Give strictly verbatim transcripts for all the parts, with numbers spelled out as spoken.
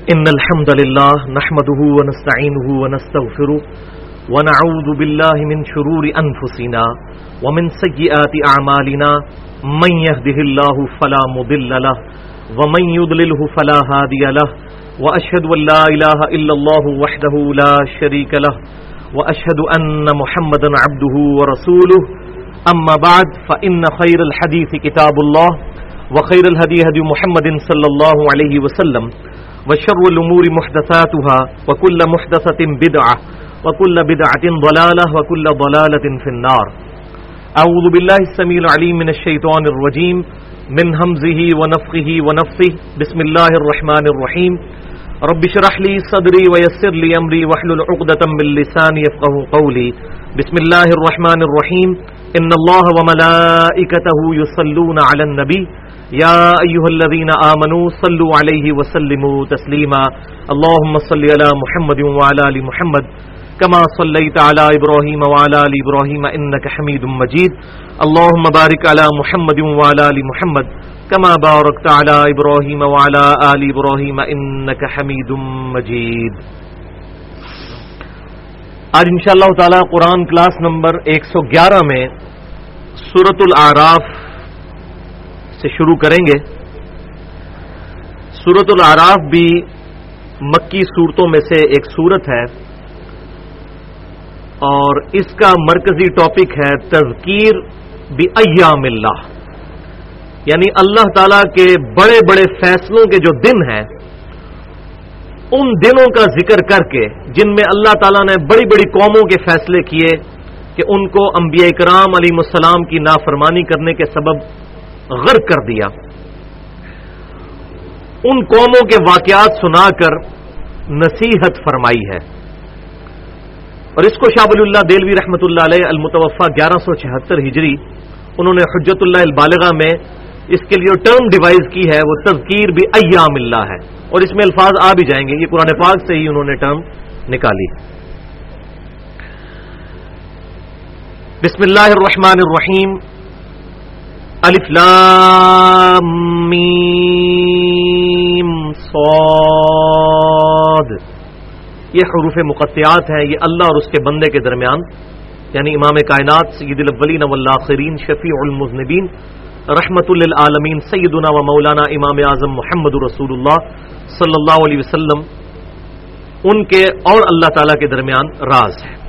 إن الحمد لله نحمده ونستعينه ونستغفره ونعوذ بالله من شرور أنفسنا ومن سيئات أعمالنا من يهده الله فلا مضل له ومن يضلله فلا هادي له وأشهد أن لا إله إلا الله وحده لا شريك له وأشهد أن محمدا عبده ورسوله أما بعد فإن خير الحديث كتاب الله وخير الهدي هدي محمد صلى الله عليه وسلم وشر الأمور محدثاتها وكل محدثة بدعة وكل بدعة ضلالة وكل ضلالة في النار. أعوذ بالله السميع العليم من الشيطان الرجيم من همزه ونفخه ونفثه. بسم الله الرحمن الرحيم. رب اشرح لي صدري ويسر لي أمري واحلل عقدة من لساني يفقهوا قولي. بسم الله الرحمن الرحيم. إن الله وملائكته يصلون على النبي يا أيها الذين آمنوا صلوا عليه وسلموا تسليما. اللهم صل على محمد وعلى آل محمد كما صليت على إبراهيم وعلى آل إبراهيم إنك حميد مجيد. اللهم بارك على محمد وعلى آل محمد كما باركت على إبراهيم وعلى آل إبراهيم إنك حميد مجيد. آج انشاءاللہ تعالی قرآن کلاس نمبر ایک سو گیارہ میں سورۃ الاعراف سے شروع کریں گے. سورۃ الاعراف بھی مکی صورتوں میں سے ایک صورت ہے اور اس کا مرکزی ٹاپک ہے تذکیر بایام اللہ، یعنی اللہ تعالی کے بڑے بڑے فیصلوں کے جو دن ہیں ان دنوں کا ذکر کر کے جن میں اللہ تعالیٰ نے بڑی بڑی قوموں کے فیصلے کیے کہ ان کو انبیاء کرام علیہ السلام کی نافرمانی کرنے کے سبب غرق کر دیا. ان قوموں کے واقعات سنا کر نصیحت فرمائی ہے اور اس کو شاہ ولی اللہ دہلوی رحمۃ اللہ علیہ المتوفى گیارہ سو چھہتر ہجری انہوں نے حجت اللہ البالغہ میں اس کے لیے ٹرم ڈیوائز کی ہے وہ تذکیر بایام اللہ ہے اور اس میں الفاظ آ بھی جائیں گے. یہ قرآن پاک سے ہی انہوں نے ٹرم نکالی. بسم اللہ الرحمن الرحیم. الف لام میم صاد. یہ حروف مقطعات ہیں، یہ اللہ اور اس کے بندے کے درمیان یعنی امام کائنات سید الاولین والآخرین شفیع المذنبین رحمت للعالمین سیدنا و مولانا امام اعظم محمد رسول اللہ صلی اللہ علیہ وسلم ان کے اور اللہ تعالی کے درمیان راز ہے.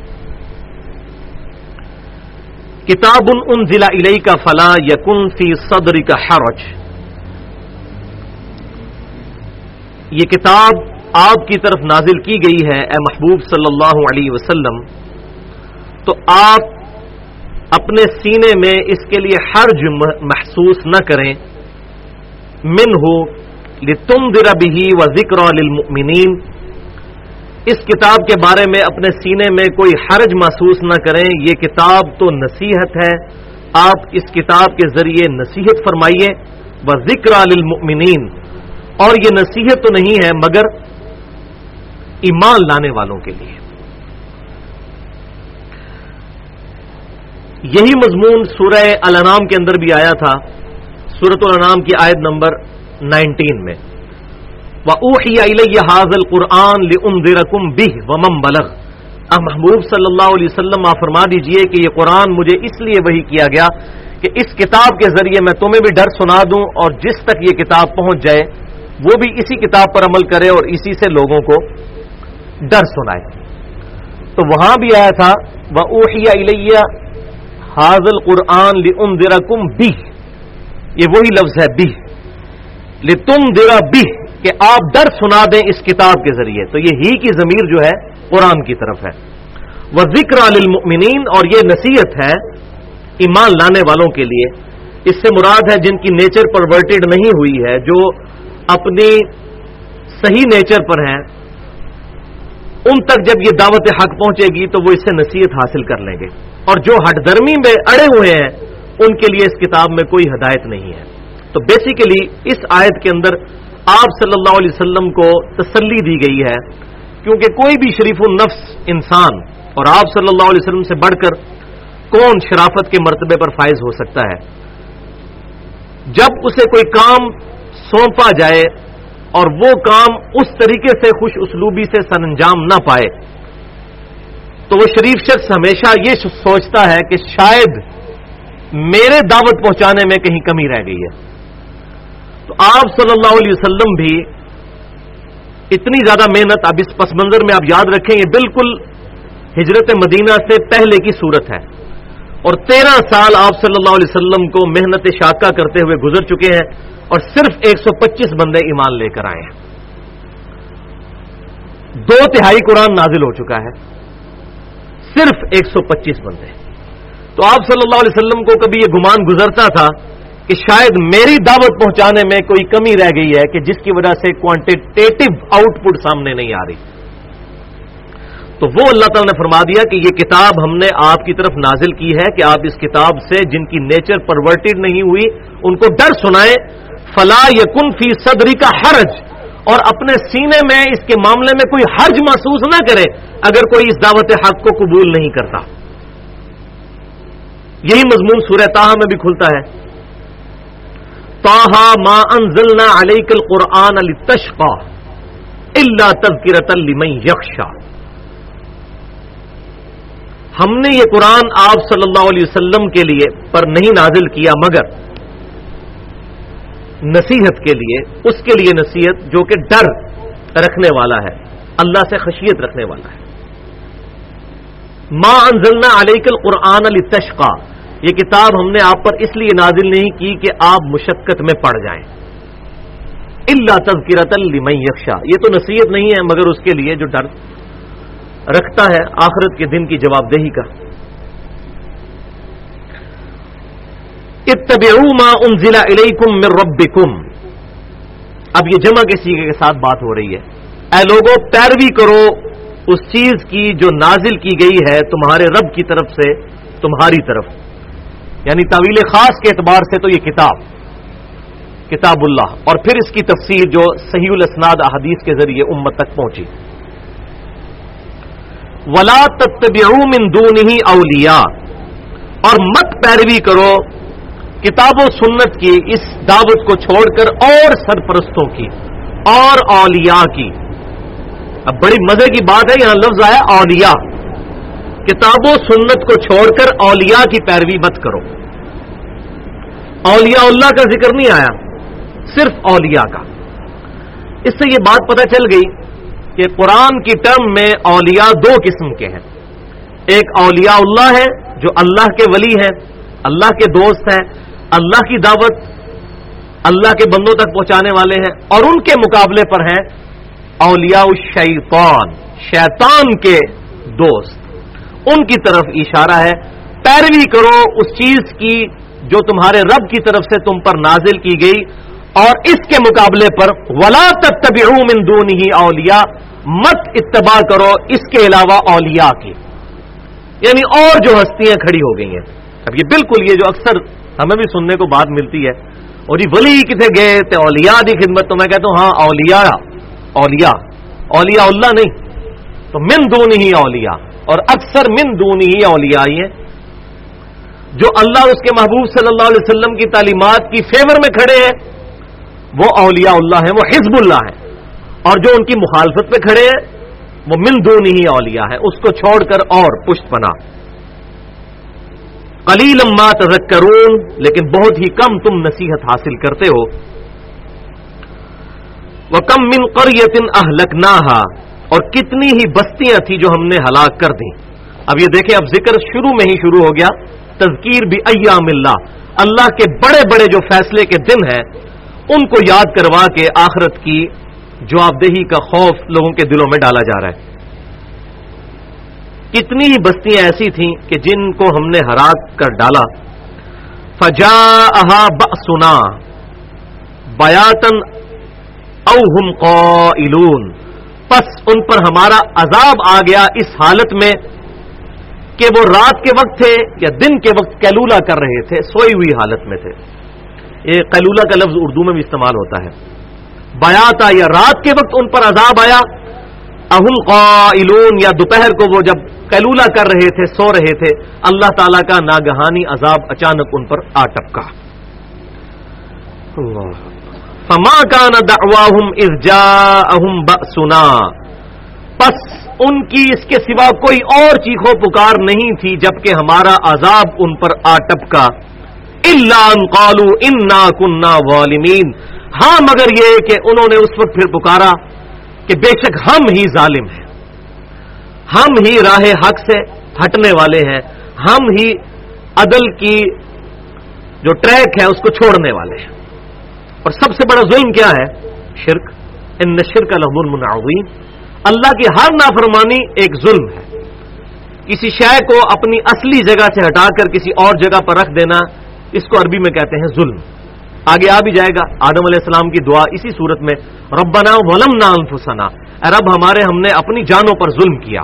کتاب انزل الیک فلا یکن فی صدرک حرج. یہ کتاب آپ کی طرف نازل کی گئی ہے اے محبوب صلی اللہ علیہ وسلم، تو آپ اپنے سینے میں اس کے لیے حرج محسوس نہ کریں. منہ لتنذر بہ وذکری للمؤمنین. اس کتاب کے بارے میں اپنے سینے میں کوئی حرج محسوس نہ کریں. یہ کتاب تو نصیحت ہے، آپ اس کتاب کے ذریعے نصیحت فرمائیے. وذکری للمؤمنین، اور یہ نصیحت تو نہیں ہے مگر ایمان لانے والوں کے لیے. یہی مضمون سورہ الانعام کے اندر بھی آیا تھا، سورۃ الانعام کی آیت نمبر نائنٹین میں. وَأُوحِيَ إِلَيَّ هَذَا الْقُرْآنُ لِأُنذِرَكُم بِهِ وَمَن بَلَغَ. آپ محبوب صلی اللہ علیہ وسلم آپ فرما دیجئے کہ یہ قرآن مجھے اس لیے وحی کیا گیا کہ اس کتاب کے ذریعے میں تمہیں بھی ڈر سنا دوں اور جس تک یہ کتاب پہنچ جائے وہ بھی اسی کتاب پر عمل کرے اور اسی سے لوگوں کو ڈر سنائے. تو وہاں بھی آیا تھا وَأُوحِيَ إِلَيَّ هَذَا الْقُرْآنُ لِأُنذِرَكُم بِهِ. یہ وہی لفظ ہے بِهِ، لِتُنذِرَ بِهِ کہ آپ ڈر سنا دیں اس کتاب کے ذریعے. تو یہ ہی کی ضمیر جو ہے قرآن کی طرف ہے. وَذِكْرَى لِلْمُؤْمِنِينَ، اور یہ نصیحت ہے ایمان لانے والوں کے لیے. اس سے مراد ہے جن کی نیچر پرورٹڈ نہیں ہوئی ہے، جو اپنی صحیح نیچر پر ہیں، ان تک جب یہ دعوت حق پہنچے گی تو وہ اس سے نصیحت حاصل کر لیں گے. اور جو ہٹ درمی میں اڑے ہوئے ہیں ان کے لیے اس کتاب میں کوئی ہدایت نہیں ہے. تو بیسیکلی اس آیت کے اندر آپ صلی اللہ علیہ وسلم کو تسلی دی گئی ہے، کیونکہ کوئی بھی شریف النفس انسان، اور آپ صلی اللہ علیہ وسلم سے بڑھ کر کون شرافت کے مرتبے پر فائز ہو سکتا ہے، جب اسے کوئی کام سونپا جائے اور وہ کام اس طریقے سے خوش اسلوبی سے سر انجام نہ پائے تو وہ شریف شخص ہمیشہ یہ سوچتا ہے کہ شاید میرے دعوت پہنچانے میں کہیں کمی رہ گئی ہے. تو آپ صلی اللہ علیہ وسلم بھی اتنی زیادہ محنت، اب اس پس منظر میں آپ یاد رکھیں یہ بالکل ہجرت مدینہ سے پہلے کی صورت ہے، اور تیرہ سال آپ صلی اللہ علیہ وسلم کو محنت شاقہ کرتے ہوئے گزر چکے ہیں، اور صرف ایک سو پچیس بندے ایمان لے کر آئے ہیں. دو تہائی قرآن نازل ہو چکا ہے، صرف ایک سو پچیس بندے. تو آپ صلی اللہ علیہ وسلم کو کبھی یہ گمان گزرتا تھا کہ شاید میری دعوت پہنچانے میں کوئی کمی رہ گئی ہے کہ جس کی وجہ سے کوانٹیٹیو آؤٹ پٹ سامنے نہیں آ رہی. تو وہ اللہ تعالیٰ نے فرما دیا کہ یہ کتاب ہم نے آپ کی طرف نازل کی ہے کہ آپ اس کتاب سے جن کی نیچر پرورٹڈ نہیں ہوئی ان کو ڈر سنائیں. فلا یکن فی صدری کا حرج، اور اپنے سینے میں اس کے معاملے میں کوئی حرج محسوس نہ کرے اگر کوئی اس دعوت حق کو قبول نہیں کرتا. یہی مضمون سورہ طٰہٰ میں بھی کھلتا ہے. طٰہٰ ما انزلنا علیک القرآن لتشقى الا تذکرۃ لمن یخشى. ہم نے یہ قرآن آپ صلی اللہ علیہ وسلم کے لیے پر نہیں نازل کیا مگر نصیحت کے لیے، اس کے لیے نصیحت جو کہ ڈر رکھنے والا ہے، اللہ سے خشیت رکھنے والا ہے. ما انزلنا علیک القرآن لتشقى، یہ کتاب ہم نے آپ پر اس لیے نازل نہیں کی کہ آپ مشقت میں پڑ جائیں. الا تذکرۃ لمن یخشى، یہ تو نصیحت نہیں ہے مگر اس کے لیے جو ڈر رکھتا ہے آخرت کے دن کی جواب دہی کا. اتبعوا ما انزل الیکم من ربکم، اب یہ جمع کے صیغے کے ساتھ بات ہو رہی ہے. اے لوگوں پیروی کرو اس چیز کی جو نازل کی گئی ہے تمہارے رب کی طرف سے تمہاری طرف، یعنی تعویل خاص کے اعتبار سے تو یہ کتاب کتاب اللہ، اور پھر اس کی تفسیر جو صحیح الاسناد احادیث کے ذریعے امت تک پہنچی. ولا تتبعوا من دونہ اولیاء، اور مت پیروی کرو کتاب و سنت کی اس دعوت کو چھوڑ کر اور سرپرستوں کی اور اولیاء کی. اب بڑی مزے کی بات ہے، یہاں لفظ آیا اولیاء. کتاب و سنت کو چھوڑ کر اولیاء کی پیروی مت کرو. اولیاء اللہ کا ذکر نہیں آیا، صرف اولیاء کا. اس سے یہ بات پتہ چل گئی کہ قرآن کی ٹرم میں اولیاء دو قسم کے ہیں. ایک اولیاء اللہ ہے جو اللہ کے ولی ہیں، اللہ کے دوست ہیں، اللہ کی دعوت اللہ کے بندوں تک پہنچانے والے ہیں، اور ان کے مقابلے پر ہیں اولیاء الشیطان، شیطان کے دوست. ان کی طرف اشارہ ہے پیروی کرو اس چیز کی جو تمہارے رب کی طرف سے تم پر نازل کی گئی، اور اس کے مقابلے پر ولا تتبعوا من دونہ اولیاء، مت اتباع کرو اس کے علاوہ اولیاء کی، یعنی اور جو ہستیاں کھڑی ہو گئی ہیں. اب یہ بالکل یہ جو اکثر ہمیں بھی سننے کو بات ملتی ہے، اور یہ ولی کتنے گئے تھے اولیاء دی خدمت، تو میں کہتا ہوں ہاں اولیاء اولیاء اولیاء اللہ نہیں، تو من دونہ ہی اولیاء، اور اکثر من دونہ ہی اولیاء ہی ہیں جو اللہ اور اس کے محبوب صلی اللہ علیہ وسلم کی تعلیمات کی فیور میں کھڑے ہیں، وہ اولیاء اللہ ہیں، وہ حزب اللہ ہیں. اور جو ان کی مخالفت پہ کھڑے ہیں وہ من دونہ ہی اولیاء ہیں، اس کو چھوڑ کر اور پشت پناہ. قلیلا ما تذکرون، لیکن بہت ہی کم تم نصیحت حاصل کرتے ہو. وَكَم مِّن قَرْيَةٍ أَهْلَكْنَاهَا، اور کتنی ہی بستیاں تھی جو ہم نے ہلاک کر دیں. اب یہ دیکھیں، اب ذکر شروع میں ہی شروع ہو گیا، تذکیر بھی ایام اللہ، اللہ کے بڑے بڑے جو فیصلے کے دن ہیں ان کو یاد کروا کے آخرت کی جواب دہی کا خوف لوگوں کے دلوں میں ڈالا جا رہا ہے. کتنی ہی بستیاں ایسی تھیں کہ جن کو ہم نے ہلاک کر ڈالا. فجاءها بأسنا بیاتا او هم قائلون، پس ان پر ہمارا عذاب آ گیا اس حالت میں کہ وہ رات کے وقت تھے یا دن کے وقت قیلولہ کر رہے تھے، سوئی ہوئی حالت میں تھے. یہ قیلولہ کا لفظ اردو میں بھی استعمال ہوتا ہے. بیاتا یا رات کے وقت ان پر عذاب آیا، اہم قائلون یا دوپہر کو وہ جب قیلولہ کر رہے تھے، سو رہے تھے، اللہ تعالیٰ کا ناگہانی عذاب اچانک ان پر آ ٹپکا. اللہ فما کان دعواہم اذ جاءہم بأسنا، پس ان کی اس کے سوا کوئی اور چیخو پکار نہیں تھی جبکہ ہمارا عذاب ان پر آ ٹپکا، الا ان قالوا انا كنا ظالمین، ہاں مگر یہ کہ انہوں نے اس وقت پھر پکارا کہ بے شک ہم ہی ظالم ہیں، ہم ہی راہ حق سے ہٹنے والے ہیں، ہم ہی عدل کی جو ٹریک ہے اس کو چھوڑنے والے ہیں۔ اور سب سے بڑا ظلم کیا ہے؟ شرک، ان الشرک لظلم عظیم، اللہ کی ہر نافرمانی ایک ظلم ہے۔ کسی شے کو اپنی اصلی جگہ سے ہٹا کر کسی اور جگہ پر رکھ دینا، اس کو عربی میں کہتے ہیں ظلم۔ آگے آ بھی جائے گا، آدم علیہ السلام کی دعا اسی صورت میں، ربنا ظلمنا انفسنا، اے رب ہمارے ہم نے اپنی جانوں پر ظلم کیا۔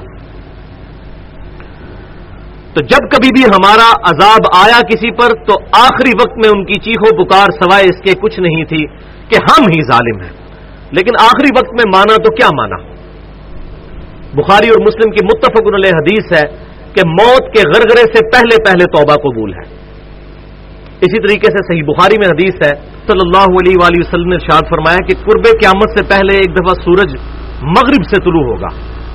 تو جب کبھی بھی ہمارا عذاب آیا کسی پر تو آخری وقت میں ان کی چیخو پکار سوائے اس کے کچھ نہیں تھی کہ ہم ہی ظالم ہیں۔ لیکن آخری وقت میں مانا تو کیا مانا؟ بخاری اور مسلم کی متفق علیہ حدیث ہے کہ موت کے غرغرے سے پہلے پہلے توبہ قبول ہے۔ اسی طریقے سے صحیح بخاری میں حدیث ہے، صلی اللہ علیہ وآلہ وسلم نے ارشاد فرمایا کہ قرب قیامت سے پہلے ایک دفعہ سورج مغرب سے طلوع ہوگا۔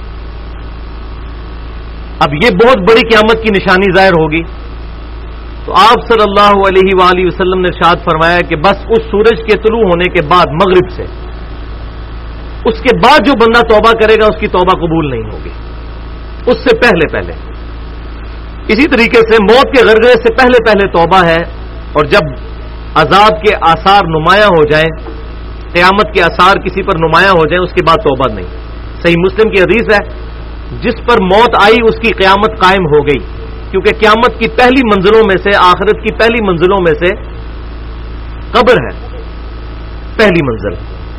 اب یہ بہت بڑی قیامت کی نشانی ظاہر ہوگی، تو آپ صلی اللہ علیہ وآلہ وسلم نے ارشاد فرمایا کہ بس اس سورج کے طلوع ہونے کے بعد مغرب سے، اس کے بعد جو بندہ توبہ کرے گا اس کی توبہ قبول نہیں ہوگی، اس سے پہلے پہلے۔ اسی طریقے سے موت کے غرغرے سے پہلے پہلے توبہ ہے، اور جب عذاب کے آثار نمایاں ہو جائیں، قیامت کے آثار کسی پر نمایاں ہو جائیں، اس کے بعد توبہ نہیں۔ صحیح مسلم کی حدیث ہے، جس پر موت آئی اس کی قیامت قائم ہو گئی، کیونکہ قیامت کی پہلی منزلوں میں سے، آخرت کی پہلی منزلوں میں سے قبر ہے، پہلی منزل۔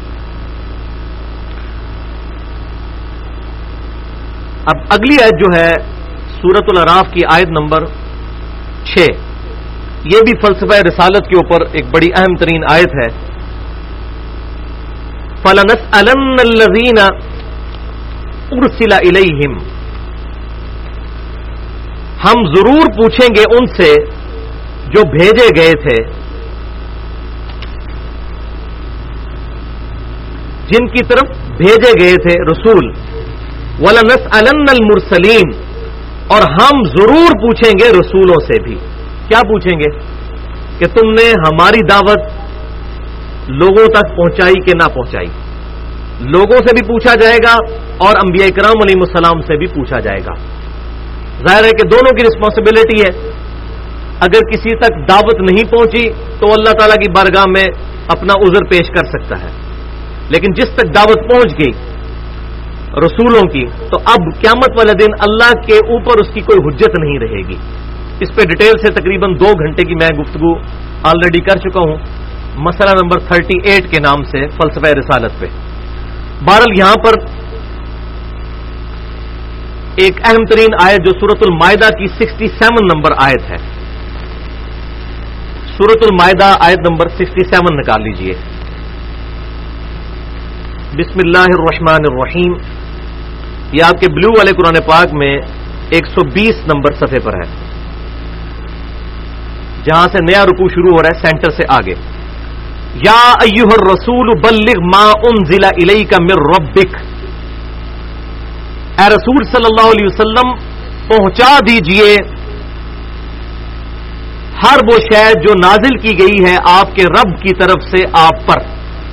اب اگلی آیت جو ہے سورۃ الاعراف کی آیت نمبر چھ، یہ بھی فلسفہ رسالت کے اوپر ایک بڑی اہم ترین آیت ہے۔ فَلَنَسْأَلَنَّ الَّذِينَ أُرْسِلَ إِلَيْهِمْ، ہم ضرور پوچھیں گے ان سے جو بھیجے گئے تھے، جن کی طرف بھیجے گئے تھے رسول۔ وَلَنَسْأَلَنَّ الْمُرْسَلِينَ، اور ہم ضرور پوچھیں گے رسولوں سے بھی۔ کیا پوچھیں گے؟ کہ تم نے ہماری دعوت لوگوں تک پہنچائی کہ نہ پہنچائی۔ لوگوں سے بھی پوچھا جائے گا اور انبیاء کرام علیہ السلام سے بھی پوچھا جائے گا۔ ظاہر ہے کہ دونوں کی رسپانسبلٹی ہے۔ اگر کسی تک دعوت نہیں پہنچی تو اللہ تعالیٰ کی بارگاہ میں اپنا عذر پیش کر سکتا ہے، لیکن جس تک دعوت پہنچ گئی رسولوں کی، تو اب قیامت والے دن اللہ کے اوپر اس کی کوئی حجت نہیں رہے گی۔ اس پہ ڈیٹیل سے تقریباً دو گھنٹے کی میں گفتگو آلریڈی کر چکا ہوں، مسئلہ نمبر اڑتیس کے نام سے فلسفہ رسالت پہ۔ بہرحال یہاں پر ایک اہم ترین آیت جو سورۃ المائدہ کی سکسٹی سیون نمبر آیت ہے، سورۃ المائدہ آیت نمبر سکسٹی سیون نکال لیجئے۔ بسم اللہ الرحمن الرحیم، یہ آپ کے بلو والے قرآن پاک میں ایک سو بیس نمبر صفحے پر ہے، جہاں سے نیا رکوع شروع ہو رہا ہے سینٹر سے آگے۔ یا ایھا الرسول بلغ ما انزل الیک من ربک، اے رسول صلی اللہ علیہ وسلم پہنچا دیجئے ہر وہ شے جو نازل کی گئی ہے آپ کے رب کی طرف سے آپ پر۔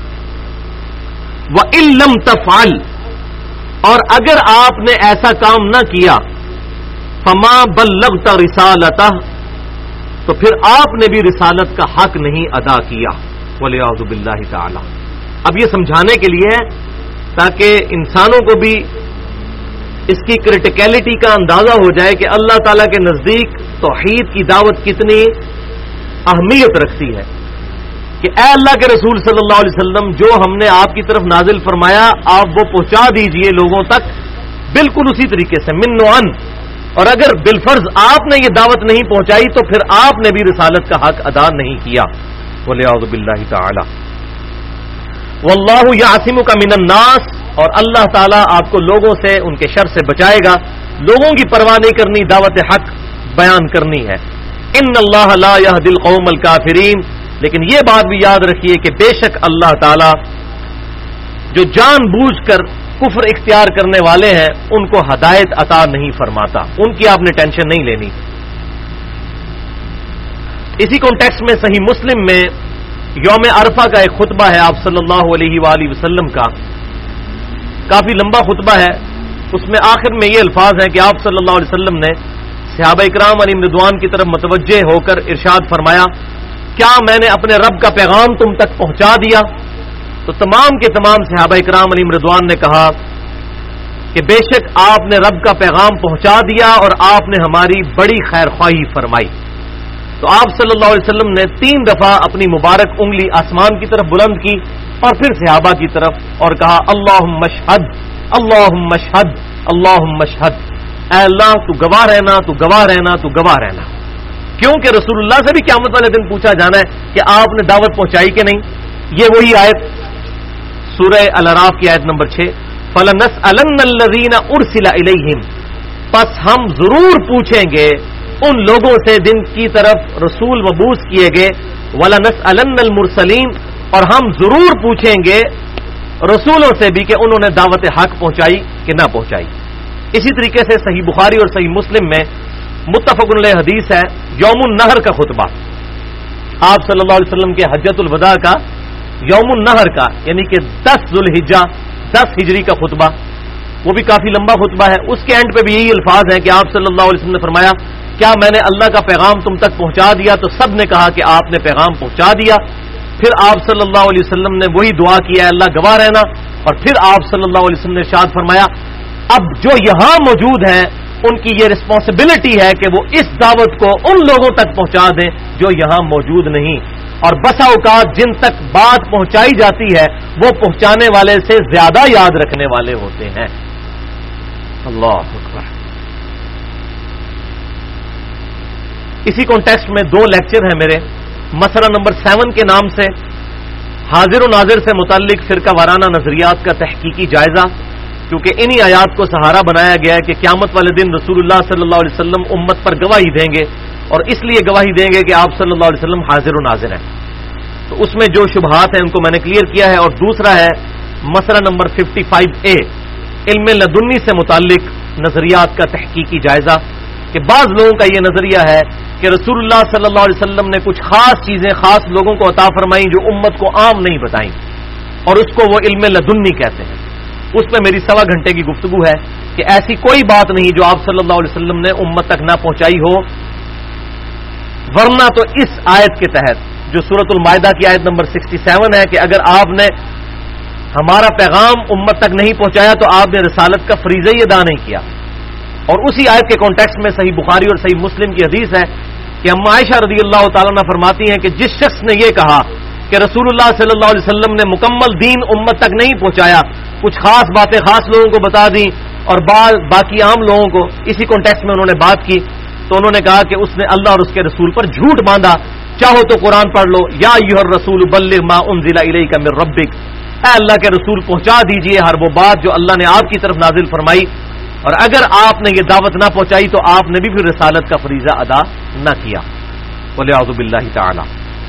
وَإِن لَّمْ تَفْعَلْ، اور اگر آپ نے ایسا کام نہ کیا، فَمَا بَلَّغْتَ رِسَالَتَهُ، تو پھر آپ نے بھی رسالت کا حق نہیں ادا کیا، وَلِعَوْذُ بِاللَّهِ تَعَالَى۔ اب یہ سمجھانے کے لیے ہے تاکہ انسانوں کو بھی اس کی کرٹیکلٹی کا اندازہ ہو جائے کہ اللہ تعالیٰ کے نزدیک توحید کی دعوت کتنی اہمیت رکھتی ہے، کہ اے اللہ کے رسول صلی اللہ علیہ وسلم جو ہم نے آپ کی طرف نازل فرمایا آپ وہ پہنچا دیجئے لوگوں تک بالکل اسی طریقے سے من و عن، اور اگر بالفرض آپ نے یہ دعوت نہیں پہنچائی تو پھر آپ نے بھی رسالت کا حق ادا نہیں کیا، وَلِعَوْذُ بِاللَّهِ تَعَالَى۔ وَاللَّهُ يَعْصِمُكَ مِنَ النَّاسِ، اور اللہ تعالیٰ آپ کو لوگوں سے ان کے شر سے بچائے گا۔ لوگوں کی پرواہ نہیں کرنی، دعوت حق بیان کرنی ہے۔ ان اللہ لا يهدي القوم الكافرین، لیکن یہ بات بھی یاد رکھیے کہ بے شک اللہ تعالی جو جان بوجھ کر کفر اختیار کرنے والے ہیں ان کو ہدایت عطا نہیں فرماتا، ان کی آپ نے ٹینشن نہیں لینی۔ اسی کانٹیکسٹ میں صحیح مسلم میں یوم عرفہ کا ایک خطبہ ہے آپ صلی اللہ علیہ وآلہ وسلم کا، کافی لمبا خطبہ ہے۔ اس میں آخر میں یہ الفاظ ہیں کہ آپ صلی اللہ علیہ وسلم نے صحابہ اکرام علیہم رضوان کی طرف متوجہ ہو کر ارشاد فرمایا، کیا میں نے اپنے رب کا پیغام تم تک پہنچا دیا؟ تو تمام کے تمام صحابہ اکرام علیہم رضوان نے کہا کہ بے شک آپ نے رب کا پیغام پہنچا دیا اور آپ نے ہماری بڑی خیر خواہی فرمائی۔ تو آپ صلی اللہ علیہ وسلم نے تین دفعہ اپنی مبارک انگلی آسمان کی طرف بلند کی اور پھر صحابہ کی طرف اور کہا، اللہم اشہد اللہم اشہد اللہم اشہد، اے اللہ تو گواہ رہنا تو گواہ رہنا تو گواہ رہنا، کیونکہ رسول اللہ سے بھی قیامت والے دن پوچھا جانا ہے کہ آپ نے دعوت پہنچائی کہ نہیں۔ یہ وہی آیت سورہ الاعراف کی آیت نمبر چھ، فَلَنَسْأَلَنَّ الَّذِينَ أُرْسِلَ إِلَيْهِمْ، پس ہم ضرور پوچھیں گے ان لوگوں سے جن کی طرف رسول مبعوث کیے گئے، وَلَنَسْأَلَنَّ الْمُرْسَلِينَ، اور ہم ضرور پوچھیں گے رسولوں سے بھی کہ انہوں نے دعوت حق پہنچائی کہ نہ پہنچائی۔ اسی طریقے سے صحیح بخاری اور صحیح مسلم میں متفق علیہ حدیث ہے یوم النہر کا خطبہ، آپ صلی اللہ علیہ وسلم کے حجۃ الوداع کا یوم النہر کا، یعنی کہ دس ذوالحجہ دس ہجری کا خطبہ، وہ بھی کافی لمبا خطبہ ہے۔ اس کے اینڈ پہ بھی یہی الفاظ ہیں کہ آپ صلی اللہ علیہ وسلم نے فرمایا، کیا میں نے اللہ کا پیغام تم تک پہنچا دیا؟ تو سب نے کہا کہ آپ نے پیغام پہنچا دیا۔ پھر آپ صلی اللہ علیہ وسلم نے وہی دعا کیا، اللہ گواہ رہنا، اور پھر آپ صلی اللہ علیہ وسلم نے ارشاد فرمایا، اب جو یہاں موجود ہیں ان کی یہ رسپانسبلٹی ہے کہ وہ اس دعوت کو ان لوگوں تک پہنچا دیں جو یہاں موجود نہیں، اور بسا اوقات جن تک بات پہنچائی جاتی ہے وہ پہنچانے والے سے زیادہ یاد رکھنے والے ہوتے ہیں۔ اللہ اکبر۔ اسی کانٹیکسٹ میں دو لیکچر ہیں میرے، مسئلہ نمبر سیون کے نام سے حاضر و ناظر سے متعلق فرقہ وارانہ نظریات کا تحقیقی جائزہ، کیونکہ انہی آیات کو سہارا بنایا گیا ہے کہ قیامت والے دن رسول اللہ صلی اللہ علیہ وسلم امت پر گواہی دیں گے، اور اس لیے گواہی دیں گے کہ آپ صلی اللہ علیہ وسلم حاضر و ناظر ہیں۔ تو اس میں جو شبہات ہیں ان کو میں نے کلیئر کیا ہے۔ اور دوسرا ہے مسئلہ نمبر ففٹی فائیو اے، علم لدنی سے متعلق نظریات کا تحقیقی جائزہ، کہ بعض لوگوں کا یہ نظریہ ہے کہ رسول اللہ صلی اللہ علیہ وسلم نے کچھ خاص چیزیں خاص لوگوں کو عطا فرمائیں جو امت کو عام نہیں بتائیں، اور اس کو وہ علم لدنی کہتے ہیں۔ اس میں میری سوا گھنٹے کی گفتگو ہے کہ ایسی کوئی بات نہیں جو آپ صلی اللہ علیہ وسلم نے امت تک نہ پہنچائی ہو، ورنہ تو اس آیت کے تحت جو سورۃ المائدہ کی آیت نمبر سکسٹی سیون ہے کہ اگر آپ نے ہمارا پیغام امت تک نہیں پہنچایا تو آپ نے رسالت کا فریضہ ہی ادا نہیں کیا، اور اسی آیت کے کانٹیکسٹ میں صحیح بخاری اور صحیح مسلم کی حدیث ہے کہ اما عائشہ رضی اللہ تعالیٰ عنہ فرماتی ہیں کہ جس شخص نے یہ کہا کہ رسول اللہ صلی اللہ علیہ وسلم نے مکمل دین امت تک نہیں پہنچایا، کچھ خاص باتیں خاص لوگوں کو بتا دیں اور باقی عام لوگوں کو، اسی کانٹیکسٹ میں انہوں نے بات کی تو انہوں نے کہا کہ اس نے اللہ اور اس کے رسول پر جھوٹ باندھا، چاہو تو قرآن پڑھ لو، یا ایھا الرسول بلغ ما انزل الیک من ربک، اے اللہ کے رسول پہنچا دیجئے ہر وہ بات جو اللہ نے آپ کی طرف نازل فرمائی، اور اگر آپ نے یہ دعوت نہ پہنچائی تو آپ نے بھی پھر رسالت کا فریضہ ادا نہ کیا، والعیاذ باللہ تعالی۔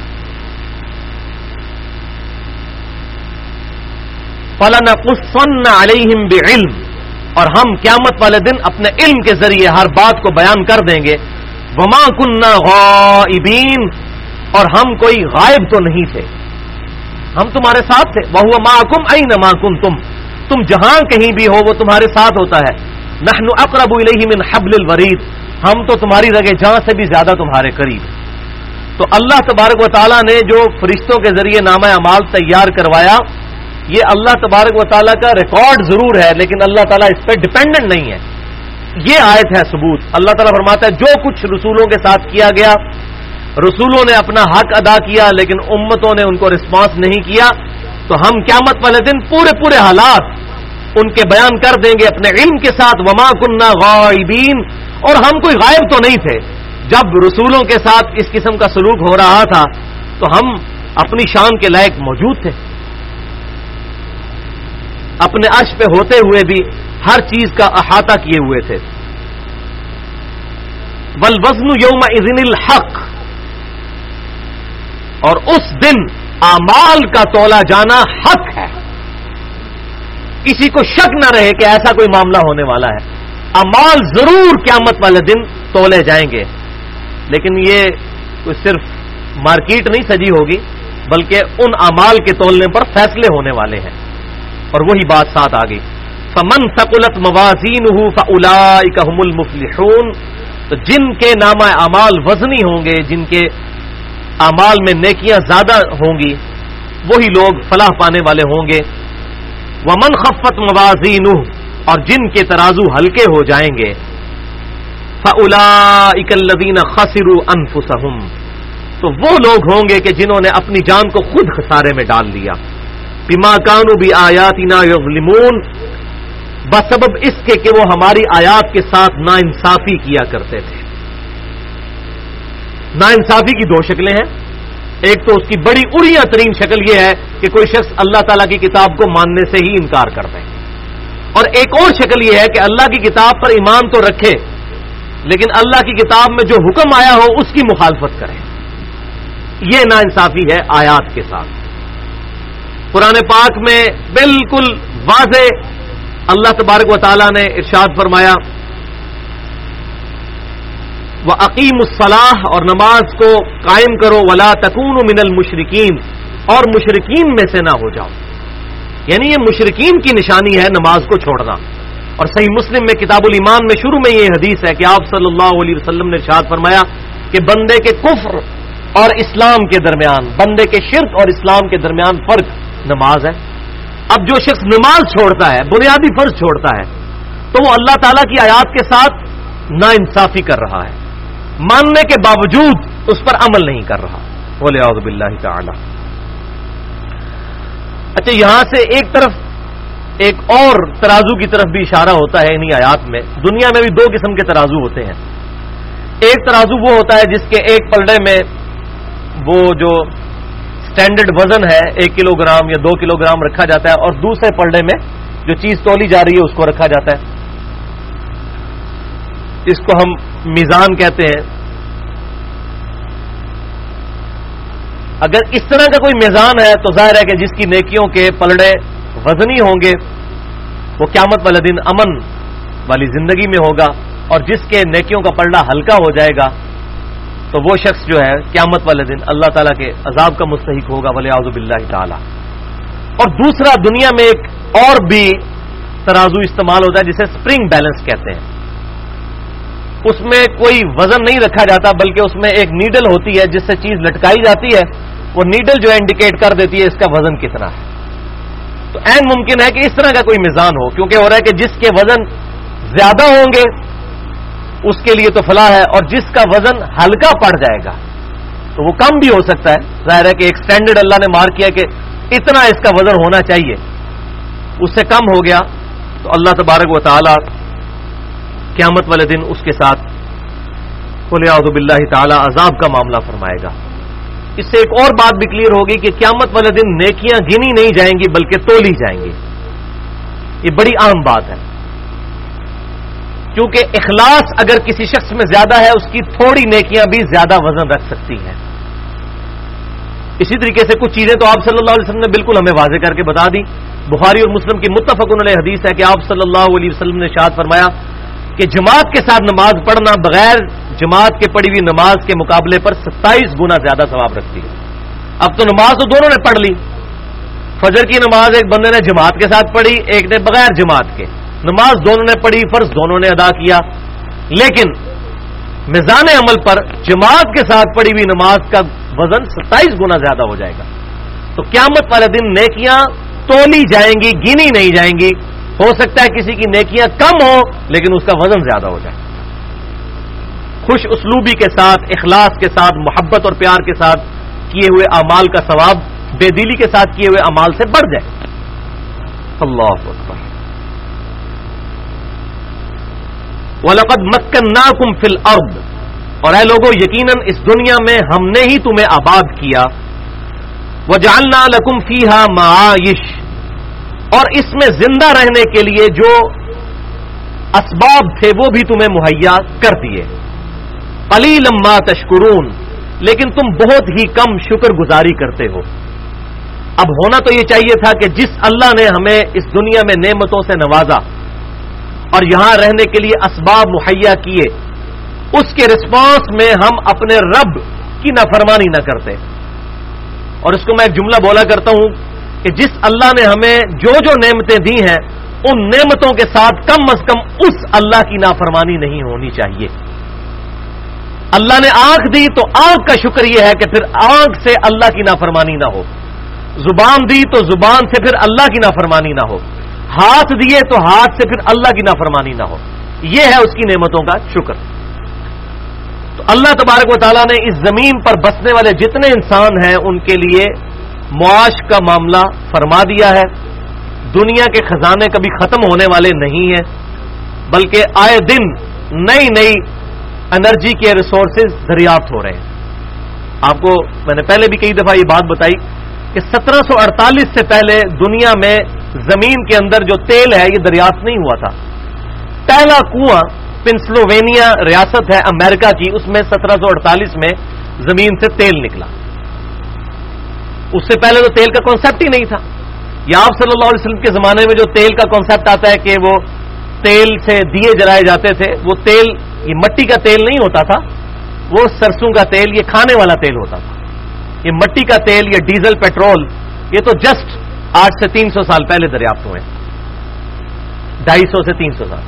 فَلَنَقُصَّنَّ عَلَيْهِمْ بِعِلْمٍ، اور ہم قیامت والے دن اپنے علم کے ذریعے ہر بات کو بیان کر دیں گے، وَمَا كُنَّا غَائِبِينَ، اور ہم کوئی غائب تو نہیں تھے، ہم تمہارے ساتھ تھے، وَهُوَ مَعَكُمْ أَيْنَمَا كُنتُمْ، تم جہاں کہیں بھی ہو وہ تمہارے ساتھ ہوتا ہے، نحن اقرب الیہ من حبل الورید، ہم تو تمہاری رگے جہاں سے بھی زیادہ تمہارے قریب۔ تو اللہ تبارک و تعالیٰ نے جو فرشتوں کے ذریعے نامہ اعمال تیار کروایا، یہ اللہ تبارک و تعالیٰ کا ریکارڈ ضرور ہے لیکن اللہ تعالیٰ اس پہ ڈیپینڈنٹ نہیں ہے۔ یہ آیت ہے ثبوت، اللہ تعالیٰ فرماتا ہے جو کچھ رسولوں کے ساتھ کیا گیا، رسولوں نے اپنا حق ادا کیا لیکن امتوں نے ان کو رسپانس نہیں کیا، تو ہم قیامت والے دن پورے پورے حالات ان کے بیان کر دیں گے اپنے علم کے ساتھ، وما کننا غائبین، اور ہم کوئی غائب تو نہیں تھے، جب رسولوں کے ساتھ اس قسم کا سلوک ہو رہا تھا تو ہم اپنی شان کے لائق موجود تھے، اپنے عرش پہ ہوتے ہوئے بھی ہر چیز کا احاطہ کیے ہوئے تھے۔ والوزن یومئذ الحق، اور اس دن اعمال کا تولا جانا حق ہے، کسی کو شک نہ رہے کہ ایسا کوئی معاملہ ہونے والا ہے. اعمال ضرور قیامت والے دن تولے جائیں گے، لیکن یہ کوئی صرف مارکیٹ نہیں سجی ہوگی، بلکہ ان اعمال کے تولنے پر فیصلے ہونے والے ہیں. اور وہی بات ساتھ آ گئی، فمن ثقلت موازینہ فاولئک هم المفلحون. تو جن کے نامہ اعمال وزنی ہوں گے، جن کے اعمال میں نیکیاں زیادہ ہوں گی، وہی لوگ فلاح پانے والے ہوں گے. ومن خفت موازینہ، اور جن کے ترازو ہلکے ہو جائیں گے، فاولئک الذین خسروا انفسهم، تو وہ لوگ ہوں گے کہ جنہوں نے اپنی جان کو خود خسارے میں ڈال دیا. بما کانوا بآیاتنا یظلمون، بسبب اس کے کہ وہ ہماری آیات کے ساتھ ناانصافی کیا کرتے تھے. ناانصافی کی دو شکلیں ہیں. ایک تو اس کی بڑی اڑیاں ترین شکل یہ ہے کہ کوئی شخص اللہ تعالیٰ کی کتاب کو ماننے سے ہی انکار کر دے، اور ایک اور شکل یہ ہے کہ اللہ کی کتاب پر ایمان تو رکھے لیکن اللہ کی کتاب میں جو حکم آیا ہو اس کی مخالفت کرے. یہ ناانصافی ہے آیات کے ساتھ. قرآن پاک میں بالکل واضح اللہ تبارک و تعالیٰ نے ارشاد فرمایا، وَأَقِيمُوا الصَّلَاةَ، اور نماز کو قائم کرو، وَلَا تَكُونُوا مِنَ الْمُشْرِكِينَ، اور مشرکین میں سے نہ ہو جاؤ. یعنی یہ مشرکین کی نشانی ہے نماز کو چھوڑنا. اور صحیح مسلم میں کتاب الایمان میں شروع میں یہ حدیث ہے کہ آپ صلی اللہ علیہ وسلم نے ارشاد فرمایا کہ بندے کے کفر اور اسلام کے درمیان، بندے کے شرک اور اسلام کے درمیان فرق نماز ہے. اب جو شخص نماز چھوڑتا ہے، بنیادی فرض چھوڑتا ہے، تو وہ اللہ تعالیٰ کی آیات کے ساتھ ناانصافی کر رہا ہے، ماننے کے باوجود اس پر عمل نہیں کر رہا. وَلِعَوْذُ بِاللَّهِ تَعَالَى. اچھا، یہاں سے ایک طرف ایک اور ترازو کی طرف بھی اشارہ ہوتا ہے انہی آیات میں. دنیا میں بھی دو قسم کے ترازو ہوتے ہیں. ایک ترازو وہ ہوتا ہے جس کے ایک پلڑے میں وہ جو سٹینڈرڈ وزن ہے ایک کلو گرام یا دو کلو گرام رکھا جاتا ہے، اور دوسرے پلڑے میں جو چیز تولی جا رہی ہے اس کو رکھا جاتا ہے. اس کو ہم میزان کہتے ہیں. اگر اس طرح کا کوئی میزان ہے تو ظاہر ہے کہ جس کی نیکیوں کے پلڑے وزنی ہوں گے وہ قیامت والے دن امن والی زندگی میں ہوگا، اور جس کے نیکیوں کا پلڑا ہلکا ہو جائے گا تو وہ شخص جو ہے قیامت والے دن اللہ تعالیٰ کے عذاب کا مستحق ہوگا. وَلِعَوْذُ بِاللَّهِ تَعَالَى. اور دوسرا دنیا میں ایک اور بھی ترازو استعمال ہوتا ہے جسے سپرنگ بیلنس کہتے ہیں. اس میں کوئی وزن نہیں رکھا جاتا بلکہ اس میں ایک نیڈل ہوتی ہے جس سے چیز لٹکائی جاتی ہے. وہ نیڈل جو ہے انڈیکیٹ کر دیتی ہے اس کا وزن کتنا ہے. تو عین ممکن ہے کہ اس طرح کا کوئی میزان ہو، کیونکہ ہو رہا ہے کہ جس کے وزن زیادہ ہوں گے اس کے لیے تو فلاح ہے، اور جس کا وزن ہلکا پڑ جائے گا تو وہ کم بھی ہو سکتا ہے. ظاہر ہے کہ ایک سٹینڈرڈ اللہ نے مارک کیا کہ اتنا اس کا وزن ہونا چاہیے، اس سے کم ہو گیا تو اللہ تبارک و تعالی قیامت والے دن اس کے ساتھ وَلِعَوْذُ بِاللَّهِ تعالی عذاب کا معاملہ فرمائے گا. اس سے ایک اور بات بھی کلیئر ہوگی کہ قیامت والے دن نیکیاں گنی نہیں جائیں گی بلکہ تولی جائیں گی. یہ بڑی عام بات ہے، کیونکہ اخلاص اگر کسی شخص میں زیادہ ہے اس کی تھوڑی نیکیاں بھی زیادہ وزن رکھ سکتی ہیں. اسی طریقے سے کچھ چیزیں تو آپ صلی اللہ علیہ وسلم نے بالکل ہمیں واضح کر کے بتا دی. بخاری اور مسلم کی متفق علیہ حدیث ہے کہ آپ صلی اللہ علیہ وسلم نے ارشاد فرمایا کہ جماعت کے ساتھ نماز پڑھنا بغیر جماعت کے پڑھی ہوئی نماز کے مقابلے پر ستائیس گنا زیادہ ثواب رکھتی ہے. اب تو نماز تو دونوں نے پڑھ لی. فجر کی نماز ایک بندے نے جماعت کے ساتھ پڑھی، ایک نے بغیر جماعت کے. نماز دونوں نے پڑھی، فرض دونوں نے ادا کیا، لیکن میزان عمل پر جماعت کے ساتھ پڑھی ہوئی نماز کا وزن ستائیس گنا زیادہ ہو جائے گا. تو قیامت والے دن نیکیاں تولی جائیں گی، گنی نہیں جائیں گی. ہو سکتا ہے کسی کی نیکیاں کم ہو لیکن اس کا وزن زیادہ ہو جائے. خوش اسلوبی کے ساتھ، اخلاص کے ساتھ، محبت اور پیار کے ساتھ کیے ہوئے اعمال کا ثواب بے دلی کے ساتھ کیے ہوئے اعمال سے بڑھ جائے. اللہ اکبر. وَلَقَدْ مَكَّنَّاكُمْ فِي الْأَرْضِ، اور اے لوگوں یقیناً اس دنیا میں ہم نے ہی تمہیں آباد کیا. وَجَعَلْنَا لَكُمْ فِيهَا مَعَائِشَ، اور اس میں زندہ رہنے کے لیے جو اسباب تھے وہ بھی تمہیں مہیا کر دیے. قَلِيلًا مَا تَشْكُرُونَ، لیکن تم بہت ہی کم شکر گزاری کرتے ہو. اب ہونا تو یہ چاہیے تھا کہ جس اللہ نے ہمیں اس دنیا میں نعمتوں سے نوازا اور یہاں رہنے کے لیے اسباب مہیا کیے، اس کے رسپانس میں ہم اپنے رب کی نافرمانی نہ کرتے. اور اس کو میں ایک جملہ بولا کرتا ہوں کہ جس اللہ نے ہمیں جو جو نعمتیں دی ہیں ان نعمتوں کے ساتھ کم از کم اس اللہ کی نافرمانی نہیں ہونی چاہیے. اللہ نے آنکھ دی تو آنکھ کا شکر یہ ہے کہ پھر آنکھ سے اللہ کی نافرمانی نہ ہو. زبان دی تو زبان سے پھر اللہ کی نافرمانی نہ ہو. ہاتھ دیے تو ہاتھ سے پھر اللہ کی نافرمانی نہ ہو. یہ ہے اس کی نعمتوں کا شکر. تو اللہ تبارک و تعالیٰ نے اس زمین پر بسنے والے جتنے انسان ہیں ان کے لیے معاش کا معاملہ فرما دیا ہے. دنیا کے خزانے کبھی ختم ہونے والے نہیں ہیں، بلکہ آئے دن نئی نئی انرجی کے ریسورسز دریافت ہو رہے ہیں. آپ کو میں نے پہلے بھی کئی دفعہ یہ بات بتائی کہ سترہ سو اڑتالیس سے پہلے دنیا میں زمین کے اندر جو تیل ہے یہ دریافت نہیں ہوا تھا. پہلا کنواں پنسلوینیا ریاست ہے امریکہ کی، اس میں سترہ سو اڑتالیس میں زمین سے تیل نکلا. اس سے پہلے تو تیل کا کانسیپٹ ہی نہیں تھا. یا آپ صلی اللہ علیہ وسلم کے زمانے میں جو تیل کا کانسیپٹ آتا ہے کہ وہ تیل سے دیے جلائے جاتے تھے، وہ تیل یہ مٹی کا تیل نہیں ہوتا تھا، وہ سرسوں کا تیل، یہ کھانے والا تیل ہوتا تھا. یہ مٹی کا تیل، یہ ڈیزل پیٹرول، یہ تو جسٹ آج سے تین سو سال پہلے دریافت ہوئے، ڈھائی سو سے تین سو سال.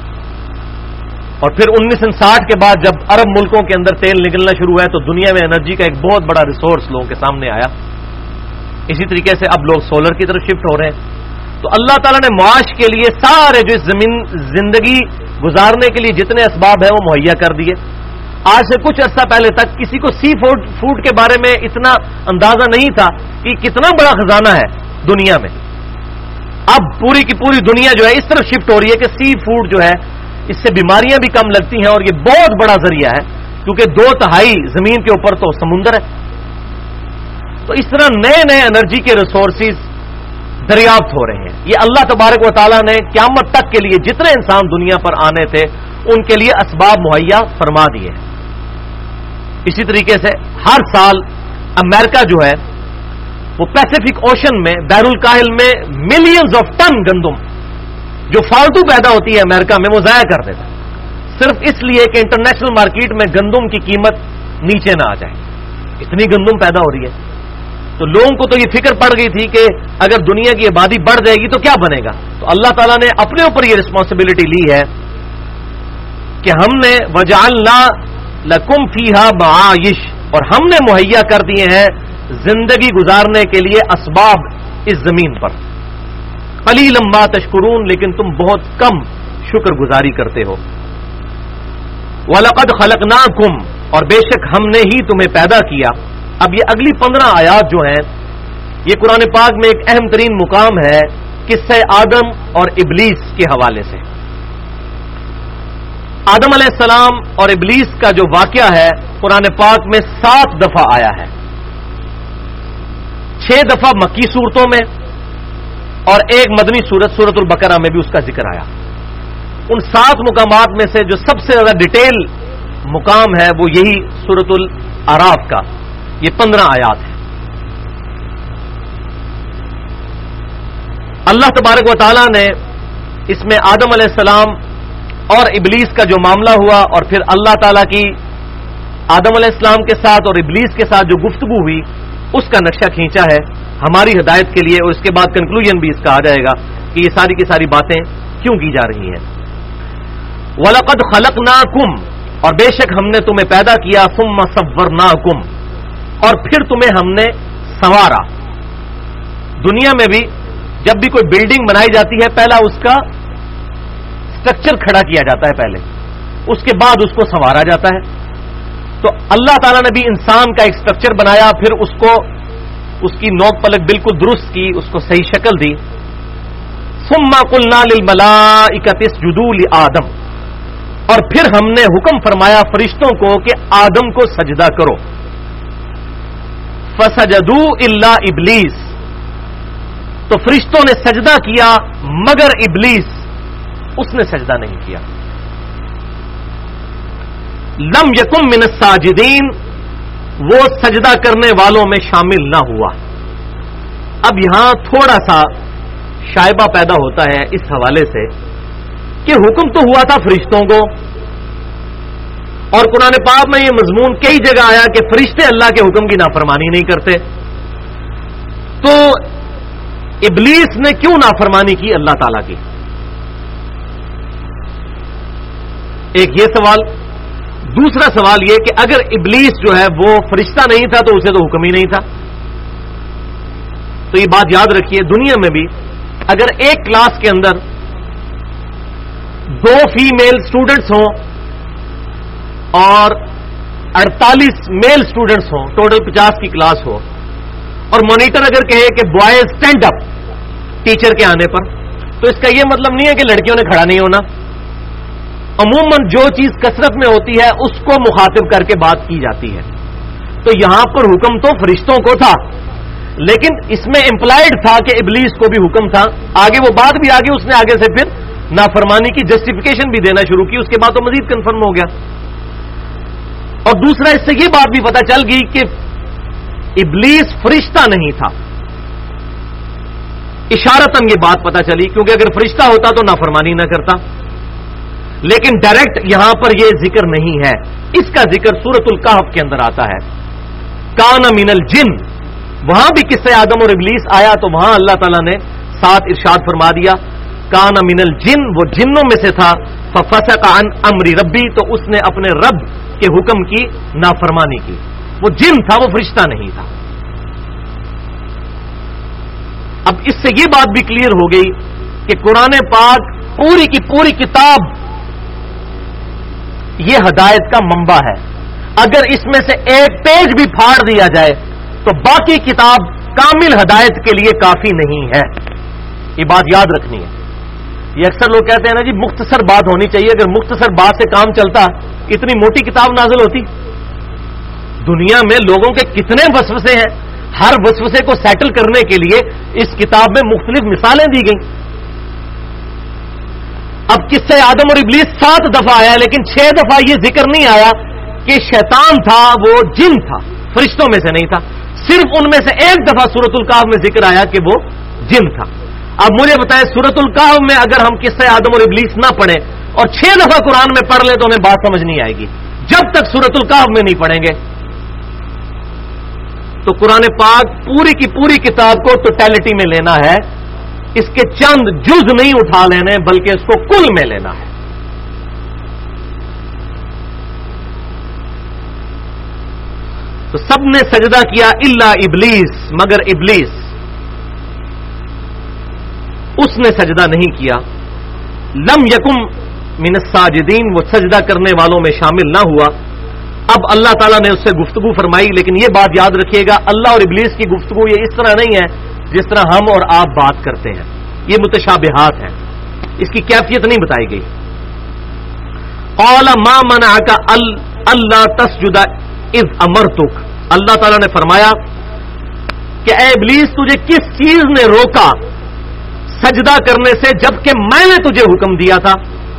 اور پھر انیس سو ساٹھ کے بعد جب عرب ملکوں کے اندر تیل نکلنا شروع ہوا ہے تو دنیا میں انرجی کا ایک بہت بڑا ریسورس لوگوں کے سامنے آیا. اسی طریقے سے اب لوگ سولر کی طرف شفٹ ہو رہے ہیں. تو اللہ تعالیٰ نے معاش کے لیے سارے جو اس زمین زندگی گزارنے کے لیے جتنے اسباب ہیں وہ مہیا کر دیے. آج سے کچھ عرصہ پہلے تک کسی کو سی فوڈ فوڈ کے بارے میں اتنا اندازہ نہیں تھا کہ کتنا بڑا خزانہ ہے دنیا میں. اب پوری کی پوری دنیا جو ہے اس طرف شفٹ ہو رہی ہے کہ سی فوڈ جو ہے اس سے بیماریاں بھی کم لگتی ہیں اور یہ بہت بڑا ذریعہ ہے کیونکہ دو تہائی زمین کے اوپر تو سمندر ہے. تو اس طرح نئے نئے انرجی کے ریسورسز دریافت ہو رہے ہیں. یہ اللہ تبارک و تعالیٰ نے قیامت تک کے لیے جتنے انسان دنیا پر آنے تھے ان کے لیے اسباب مہیا فرما دیے ہیں. اسی طریقے سے ہر سال امریکہ جو ہے وہ پیسیفک اوشن میں بحر الکاہل میں ملینز آف ٹن گندم جو فالتو پیدا ہوتی ہے امریکہ میں وہ ضائع کر دیتا ہے صرف اس لیے کہ انٹرنیشنل مارکیٹ میں گندم کی قیمت نیچے نہ آ جائے. اتنی گندم پیدا ہو رہی ہے تو لوگوں کو تو یہ فکر پڑ گئی تھی کہ اگر دنیا کی آبادی بڑھ جائے گی تو کیا بنے گا. تو اللہ تعالیٰ نے اپنے اوپر یہ رسپانسبلٹی لی ہے کہ ہم نے وجعلنا لکم فیہا معایش، اور ہم نے مہیا کر دیے ہیں زندگی گزارنے کے لیے اسباب اس زمین پر. قلیلا ما تشکرون، لیکن تم بہت کم شکر گزاری کرتے ہو. وَلَقَدْ خَلَقْنَاكُمْ، اور بے شک ہم نے ہی تمہیں پیدا کیا. اب یہ اگلی پندرہ آیات جو ہیں یہ قرآن پاک میں ایک اہم ترین مقام ہے قصہ آدم اور ابلیس کے حوالے سے. آدم علیہ السلام اور ابلیس کا جو واقعہ ہے قرآن پاک میں سات دفعہ آیا ہے. چھ دفعہ مکی صورتوں میں اور ایک مدنی صورت سورۃ البقرہ میں بھی اس کا ذکر آیا. ان سات مقامات میں سے جو سب سے زیادہ ڈیٹیل مقام ہے وہ یہی سورۃ الاعراف کا، یہ پندرہ آیات ہے. اللہ تبارک و تعالیٰ نے اس میں آدم علیہ السلام اور ابلیس کا جو معاملہ ہوا اور پھر اللہ تعالیٰ کی آدم علیہ السلام کے ساتھ اور ابلیس کے ساتھ جو گفتگو ہوئی اس کا نقشہ کھینچا ہے ہماری ہدایت کے لیے. اور اس کے بعد کنکلوژن بھی اس کا آ جائے گا کہ یہ ساری کی ساری باتیں کیوں کی جا رہی ہیں. وَلَقَدْ خَلَقْنَاكُمْ، اور بے شک ہم نے تمہیں پیدا کیا. ثُمَّ صَوَّرْنَاكُمْ، اور پھر تمہیں ہم نے سنوارا. دنیا میں بھی جب بھی کوئی بلڈنگ بنائی جاتی ہے پہلا اس کا اسٹرکچر کھڑا کیا جاتا ہے پہلے، اس کے بعد اس کو سنوارا جاتا ہے. تو اللہ تعالیٰ نے بھی انسان کا ایک اسٹرکچر بنایا، پھر اس کو اس کی نوک پلک بالکل درست کی، اس کو صحیح شکل دی. ثُمَّ قُلْنَا لِلْمَلَائِكَةِ اسْجُدُوا لِآدَمَ، اور پھر ہم نے حکم فرمایا فرشتوں کو کہ آدم کو سجدہ کرو. فَسَجَدُوا إِلَّا إِبْلِيسَ، تو فرشتوں نے سجدہ کیا مگر ابلیس، اس نے سجدہ نہیں کیا. لم یکن من الساجدین، وہ سجدہ کرنے والوں میں شامل نہ ہوا۔ اب یہاں تھوڑا سا شائبہ پیدا ہوتا ہے اس حوالے سے کہ حکم تو ہوا تھا فرشتوں کو، اور قرآن پاک میں یہ مضمون کئی جگہ آیا کہ فرشتے اللہ کے حکم کی نافرمانی نہیں کرتے، تو ابلیس نے کیوں نافرمانی کی اللہ تعالی کی؟ ایک یہ سوال۔ دوسرا سوال یہ کہ اگر ابلیس جو ہے وہ فرشتہ نہیں تھا تو اسے تو حکم ہی نہیں تھا۔ تو یہ بات یاد رکھیے، دنیا میں بھی اگر ایک کلاس کے اندر دو فیمیل سٹوڈنٹس ہوں اور اڑتالیس میل سٹوڈنٹس ہوں، ٹوٹل پچاس کی کلاس ہو، اور مانیٹر اگر کہے کہ بوائز اسٹینڈ اپ ٹیچر کے آنے پر، تو اس کا یہ مطلب نہیں ہے کہ لڑکیوں نے کھڑا نہیں ہونا۔ عموماً جو چیز کثرت میں ہوتی ہے اس کو مخاطب کر کے بات کی جاتی ہے۔ تو یہاں پر حکم تو فرشتوں کو تھا، لیکن اس میں امپلائڈ تھا کہ ابلیس کو بھی حکم تھا۔ آگے وہ بات بھی آگے اس نے آگے سے پھر نافرمانی کی جسٹیفیکیشن بھی دینا شروع کی، اس کے بعد تو مزید کنفرم ہو گیا۔ اور دوسرا اس سے یہ بات بھی پتہ چل گئی کہ ابلیس فرشتہ نہیں تھا، اشارتاً یہ بات پتہ چلی، کیونکہ اگر فرشتہ ہوتا تو نافرمانی نہ کرتا، لیکن ڈائریکٹ یہاں پر یہ ذکر نہیں ہے۔ اس کا ذکر سورۃ الکہف کے اندر آتا ہے، کان من الجن، وہاں بھی قصہ آدم اور ابلیس آیا تو وہاں اللہ تعالیٰ نے ساتھ ارشاد فرما دیا کان من الجن، وہ جنوں میں سے تھا، ففسق عن امر ربی، تو اس نے اپنے رب کے حکم کی نافرمانی کی۔ وہ جن تھا، وہ فرشتہ نہیں تھا۔ اب اس سے یہ بات بھی کلیئر ہو گئی کہ قرآن پاک پوری کی پوری کتاب یہ ہدایت کا منبع ہے۔ اگر اس میں سے ایک پیج بھی پھاڑ دیا جائے تو باقی کتاب کامل ہدایت کے لیے کافی نہیں ہے۔ یہ بات یاد رکھنی ہے۔ یہ اکثر لوگ کہتے ہیں نا جی مختصر بات ہونی چاہیے، اگر مختصر بات سے کام چلتا اتنی موٹی کتاب نازل ہوتی۔ دنیا میں لوگوں کے کتنے وسوسے ہیں، ہر وسوسے کو سیٹل کرنے کے لیے اس کتاب میں مختلف مثالیں دی گئیں۔ اب قصہ آدم اور ابلیس سات دفعہ آیا، لیکن چھ دفعہ یہ ذکر نہیں آیا کہ شیطان تھا، وہ جن تھا، فرشتوں میں سے نہیں تھا۔ صرف ان میں سے ایک دفعہ سورۃ الکہف میں ذکر آیا کہ وہ جن تھا۔ اب مجھے بتائیں سورۃ الکہف میں اگر ہم قصہ آدم اور ابلیس نہ پڑھیں اور چھ دفعہ قرآن میں پڑھ لیں تو ہمیں بات سمجھ نہیں آئے گی، جب تک سورۃ الکہف میں نہیں پڑھیں گے۔ تو قرآن پاک پوری کی پوری کتاب کو ٹوٹیلٹی میں لینا ہے، اس کے چند جز نہیں اٹھا لینے بلکہ اس کو کل میں لینا ہے۔ تو سب نے سجدہ کیا الا ابلیس، مگر ابلیس، اس نے سجدہ نہیں کیا۔ لم یکم من الساجدین، وہ سجدہ کرنے والوں میں شامل نہ ہوا۔ اب اللہ تعالیٰ نے اس سے گفتگو فرمائی، لیکن یہ بات یاد رکھیے گا اللہ اور ابلیس کی گفتگو یہ اس طرح نہیں ہے جس طرح ہم اور آپ بات کرتے ہیں، یہ متشابہات ہیں، اس کی کیفیت نہیں بتائی گئی۔ قال ما منعک الا تسجد اذ امرتک، اللہ تعالیٰ نے فرمایا کہ اے ابلیس تجھے کس چیز نے روکا سجدہ کرنے سے جبکہ میں نے تجھے حکم دیا تھا۔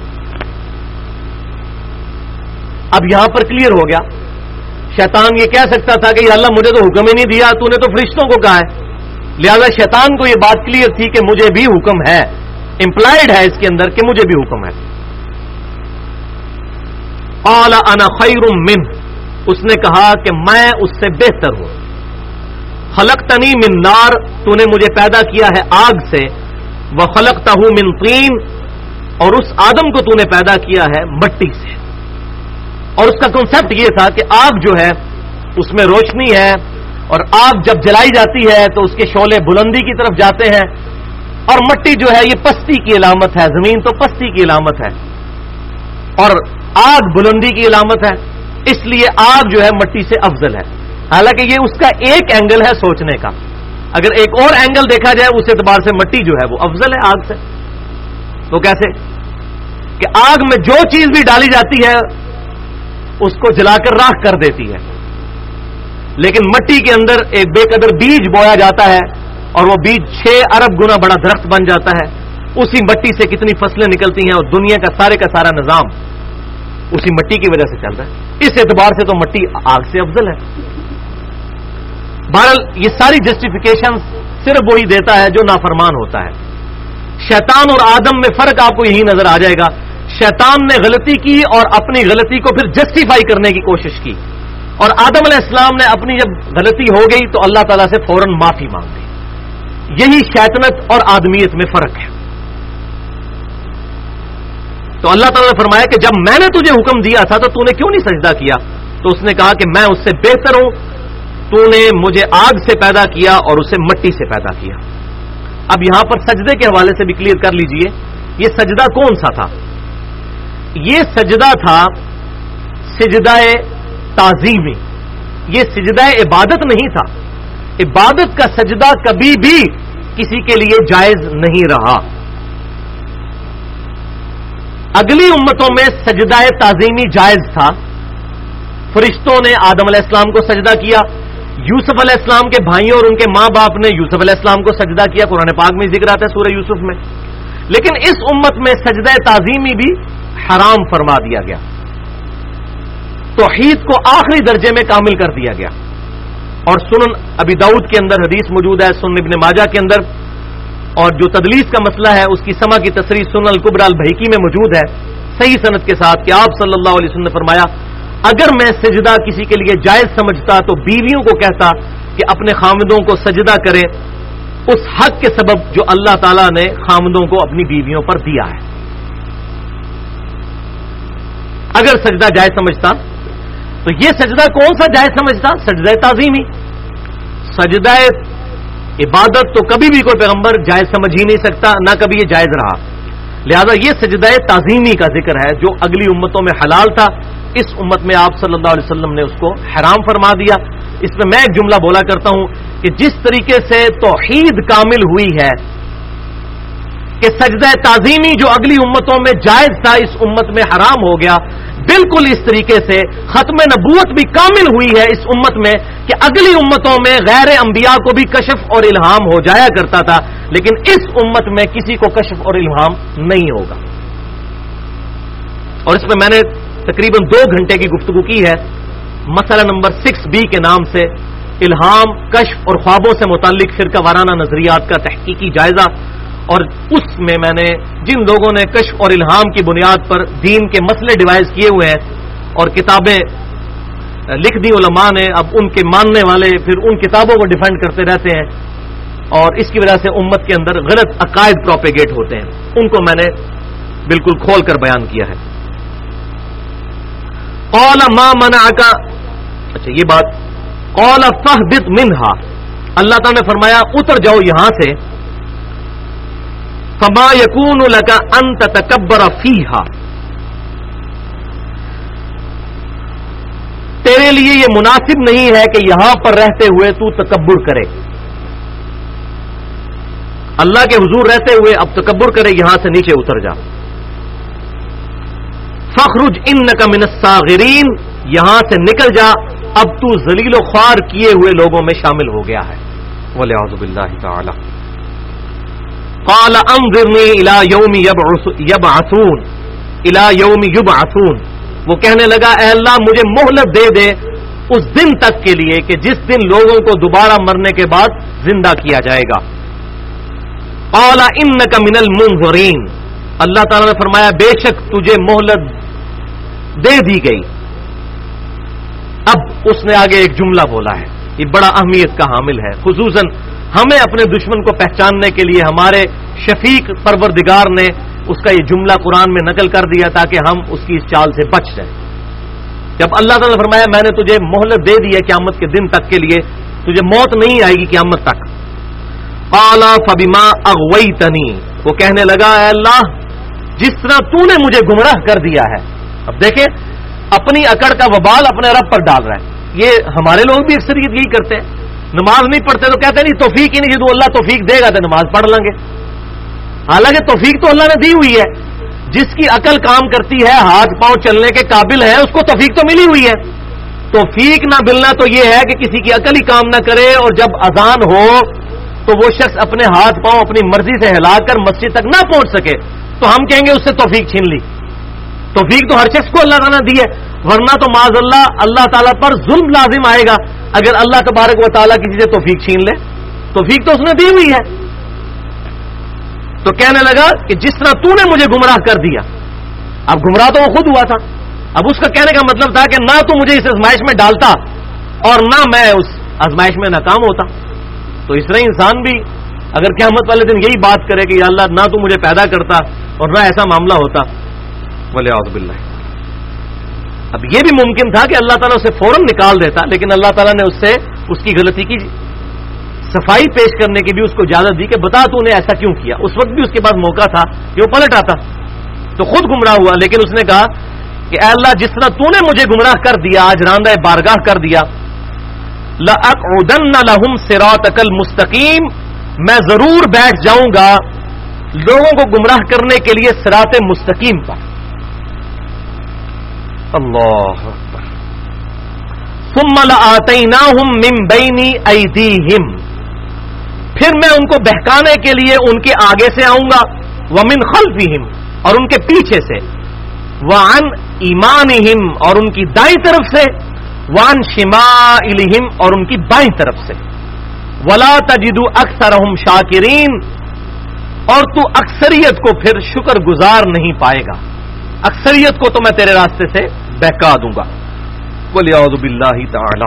اب یہاں پر کلیئر ہو گیا، شیطان یہ کہہ سکتا تھا کہ یا اللہ مجھے تو حکم ہی نہیں دیا، تو نے تو فرشتوں کو کہا ہے، لہذا شیطان کو یہ بات کلیئر تھی کہ مجھے بھی حکم ہے، امپلائڈ ہے اس کے اندر کہ مجھے بھی حکم ہے۔ قال انا خیر منہ، اس نے کہا کہ میں اس سے بہتر ہوں۔ خلقتنی من نار، تو نے مجھے پیدا کیا ہے آگ سے، وخلقتہ من طین، اور اس آدم کو تو نے پیدا کیا ہے مٹی سے۔ اور اس کا کنسپٹ یہ تھا کہ آگ جو ہے اس میں روشنی ہے، اور آگ جب جلائی جاتی ہے تو اس کے شعلے بلندی کی طرف جاتے ہیں، اور مٹی جو ہے یہ پستی کی علامت ہے، زمین تو پستی کی علامت ہے، اور آگ بلندی کی علامت ہے، اس لیے آگ جو ہے مٹی سے افضل ہے۔ حالانکہ یہ اس کا ایک اینگل ہے سوچنے کا، اگر ایک اور اینگل دیکھا جائے اس اعتبار سے مٹی جو ہے وہ افضل ہے آگ سے۔ تو کیسے کہ آگ میں جو چیز بھی ڈالی جاتی ہے اس کو جلا کر راکھ کر دیتی ہے، لیکن مٹی کے اندر ایک بے قدر بیج بویا جاتا ہے اور وہ بیج چھ ارب گنا بڑا درخت بن جاتا ہے، اسی مٹی سے کتنی فصلیں نکلتی ہیں، اور دنیا کا سارے کا سارا نظام اسی مٹی کی وجہ سے چل رہا ہے۔ اس اعتبار سے تو مٹی آگ سے افضل ہے۔ بہرحال یہ ساری جسٹیفیکیشن صرف وہی دیتا ہے جو نافرمان ہوتا ہے. شیطان اور آدم میں فرق آپ کو یہی نظر آ جائے گا. شیطان نے غلطی کی اور اپنی غلطی کو پھر جسٹیفائی کرنے کی کوشش کی, اور آدم علیہ السلام نے اپنی جب غلطی ہو گئی تو اللہ تعالیٰ سے فوراً معافی مانگ لی. یہی شیطنت اور آدمیت میں فرق ہے. تو اللہ تعالیٰ نے فرمایا کہ جب میں نے تجھے حکم دیا تھا تو تو نے کیوں نہیں سجدہ کیا؟ تو اس نے کہا کہ میں اس سے بہتر ہوں, تو نے مجھے آگ سے پیدا کیا اور اسے مٹی سے پیدا کیا. اب یہاں پر سجدے کے حوالے سے بھی کلیئر کر لیجئے, یہ سجدہ کون سا تھا؟ یہ سجدہ تھا سجدہ تعظیمی, یہ سجدہ عبادت نہیں تھا. عبادت کا سجدہ کبھی بھی کسی کے لیے جائز نہیں رہا. اگلی امتوں میں سجدہ تعظیمی جائز تھا. فرشتوں نے آدم علیہ السلام کو سجدہ کیا, یوسف علیہ السلام کے بھائیوں اور ان کے ماں باپ نے یوسف علیہ السلام کو سجدہ کیا, قرآن پاک میں ذکر آتا ہے سورہ یوسف میں. لیکن اس امت میں سجدہ تعظیمی بھی حرام فرما دیا گیا, توحید کو آخری درجے میں کامل کر دیا گیا. اور سنن ابی داؤد کے اندر حدیث موجود ہے, سنن ابن ماجہ کے اندر, اور جو تدلیس کا مسئلہ ہے اس کی سما کی تصریح سنن الکبریٰ البیہقی میں موجود ہے صحیح سند کے ساتھ کہ آپ صلی اللہ علیہ وسلم نے فرمایا اگر میں سجدہ کسی کے لیے جائز سمجھتا تو بیویوں کو کہتا کہ اپنے خامدوں کو سجدہ کریں اس حق کے سبب جو اللہ تعالیٰ نے خامدوں کو اپنی بیویوں پر دیا ہے. اگر سجدہ جائز سمجھتا تو یہ سجدہ کون سا جائز سمجھتا؟ سجدہ تعظیمی. سجدہ عبادت تو کبھی بھی کوئی پیغمبر جائز سمجھ ہی نہیں سکتا, نہ کبھی یہ جائز رہا. لہذا یہ سجدہ تعظیمی کا ذکر ہے جو اگلی امتوں میں حلال تھا, اس امت میں آپ صلی اللہ علیہ وسلم نے اس کو حرام فرما دیا. اس میں میں ایک جملہ بولا کرتا ہوں کہ جس طریقے سے توحید کامل ہوئی ہے کہ سجدہ تعظیمی جو اگلی امتوں میں جائز تھا اس امت میں حرام ہو گیا, بالکل اس طریقے سے ختم نبوت بھی کامل ہوئی ہے اس امت میں کہ اگلی امتوں میں غیر انبیاء کو بھی کشف اور الہام ہو جایا کرتا تھا, لیکن اس امت میں کسی کو کشف اور الہام نہیں ہوگا. اور اس میں میں نے تقریباً دو گھنٹے کی گفتگو کی ہے مسئلہ نمبر سکس بی کے نام سے, الہام, کشف اور خوابوں سے متعلق فرقہ وارانہ نظریات کا تحقیقی جائزہ. اور اس میں میں نے جن لوگوں نے کشف اور الہام کی بنیاد پر دین کے مسئلے ڈیوائز کیے ہوئے ہیں اور کتابیں لکھ دی علماء نے, اب ان کے ماننے والے پھر ان کتابوں کو ڈیفینڈ کرتے رہتے ہیں اور اس کی وجہ سے امت کے اندر غلط عقائد پروپیگیٹ ہوتے ہیں, ان کو میں نے بالکل کھول کر بیان کیا ہے. قال ما منعک, اچھا یہ بات, قال فاہبط منہا, اللہ تعالیٰ نے فرمایا اتر جاؤ یہاں سے, فما یکون لک ان تتکبر فیہا, تیرے لیے یہ مناسب نہیں ہے کہ یہاں پر رہتے ہوئے تو تکبر کرے. اللہ کے حضور رہتے ہوئے اب تکبر کرے, یہاں سے نیچے اتر جا. فخرج انک من الصاغرین, یہاں سے نکل جا, اب تو ذلیل و خوار کیے ہوئے لوگوں میں شامل ہو گیا ہے. والعیاذ باللہ تعالی. قال انظرنی الی یوم یبعثون الی یوم یبعثون, وہ کہنے لگا اے اللہ مجھے مہلت دے دے اس دن تک کے لیے کہ جس دن لوگوں کو دوبارہ مرنے کے بعد زندہ کیا جائے گا. قال انک من المنظرین, اللہ تعالیٰ نے فرمایا بے شک تجھے مہلت دے دی گئی. اب اس نے آگے ایک جملہ بولا ہے, یہ بڑا اہمیت کا حامل ہے, خصوصاً ہمیں اپنے دشمن کو پہچاننے کے لیے ہمارے شفیق پروردگار نے اس کا یہ جملہ قرآن میں نقل کر دیا تاکہ ہم اس کی اس چال سے بچ جائیں. جب اللہ تعالیٰ نے فرمایا میں نے تجھے مہلت دے دی ہے قیامت کے دن تک کے لیے, تجھے موت نہیں آئے گی قیامت تک. قال فبما اغویتنی, وہ کہنے لگا اے اللہ جس طرح تو نے مجھے گمراہ کر دیا ہے. اب دیکھیں اپنی اکڑ کا وبال اپنے رب پر ڈال رہا ہے. یہ ہمارے لوگ بھی اکثریت یہی کرتے ہیں, نماز نہیں پڑھتے تو کہتے ہیں نہیں توفیق ہی نہیں, جو اللہ توفیق دے گا تو نماز پڑھ لیں گے. حالانکہ توفیق تو اللہ نے دی ہوئی ہے, جس کی عقل کام کرتی ہے, ہاتھ پاؤں چلنے کے قابل ہے, اس کو توفیق تو ملی ہوئی ہے. توفیق نہ ملنا تو یہ ہے کہ کسی کی عقل ہی کام نہ کرے اور جب اذان ہو تو وہ شخص اپنے ہاتھ پاؤں اپنی مرضی سے ہلا کر مسجد تک نہ پہنچ سکے تو ہم کہیں گے اس سے توفیق چھین لی. توفیق تو ہر شخص کو اللہ تعالیٰ نے دی ہے, ورنہ تو معاذ اللہ اللہ تعالیٰ پر ظلم لازم آئے گا اگر اللہ تبارک و تعالیٰ کسی سے توفیق چھین لے؟ توفیق تو اس نے دی ہوئی ہے. تو کہنے لگا کہ جس طرح تو نے مجھے گمراہ کر دیا. اب گمراہ تو وہ خود ہوا تھا. اب اس کا کہنے کا مطلب تھا کہ نہ تو مجھے اس آزمائش میں ڈالتا اور نہ میں اس آزمائش میں ناکام ہوتا. تو اس طرح انسان بھی اگر قیامت والے دن یہی بات کرے کہ یا اللہ نہ تو مجھے پیدا کرتا اور نہ ایسا معاملہ ہوتا، ولیعوذ باللہ. اب یہ بھی ممکن تھا کہ اللہ تعالیٰ اسے فوراً نکال دیتا، لیکن اللہ تعالیٰ نے اس سے اس کی غلطی کی صفائی پیش کرنے کی بھی اس کو اجازت دی کہ بتا تو نے ایسا کیوں کیا. اس وقت بھی اس کے پاس موقع تھا کہ وہ پلٹ آتا تو خود گمراہ ہوا، لیکن اس نے کہا کہ اے اللہ جس طرح تو نے مجھے گمراہ کر دیا، آج راندہ بارگاہ کر دیا، لَأَقْعُدَنَّ لَهُمْ صِرَاطَكَ الْمُسْتَقِيمَ، میں ضرور بیٹھ جاؤں گا لوگوں کو گمراہ کرنے کے لیے صراط مستقیم پر. اللہ اکبر. ثم لآتیناہم من بین ایدیہم، پھر میں ان کو بہکانے کے لیے ان کے آگے سے آؤں گا، ومن خلفہم، اور ان کے پیچھے سے، وعن ایمانہم، اور ان کی دائیں طرف سے، وعن شمائلہم، اور ان کی بائیں طرف سے. ولا تجد اکثرہم شاکرین، اور تو اکثریت کو پھر شکر گزار نہیں پائے گا. اکثریت کو تو میں تیرے راستے سے بہکا دوں گا. وَلِعَوْذُ بِاللَّهِ تَعَالَى.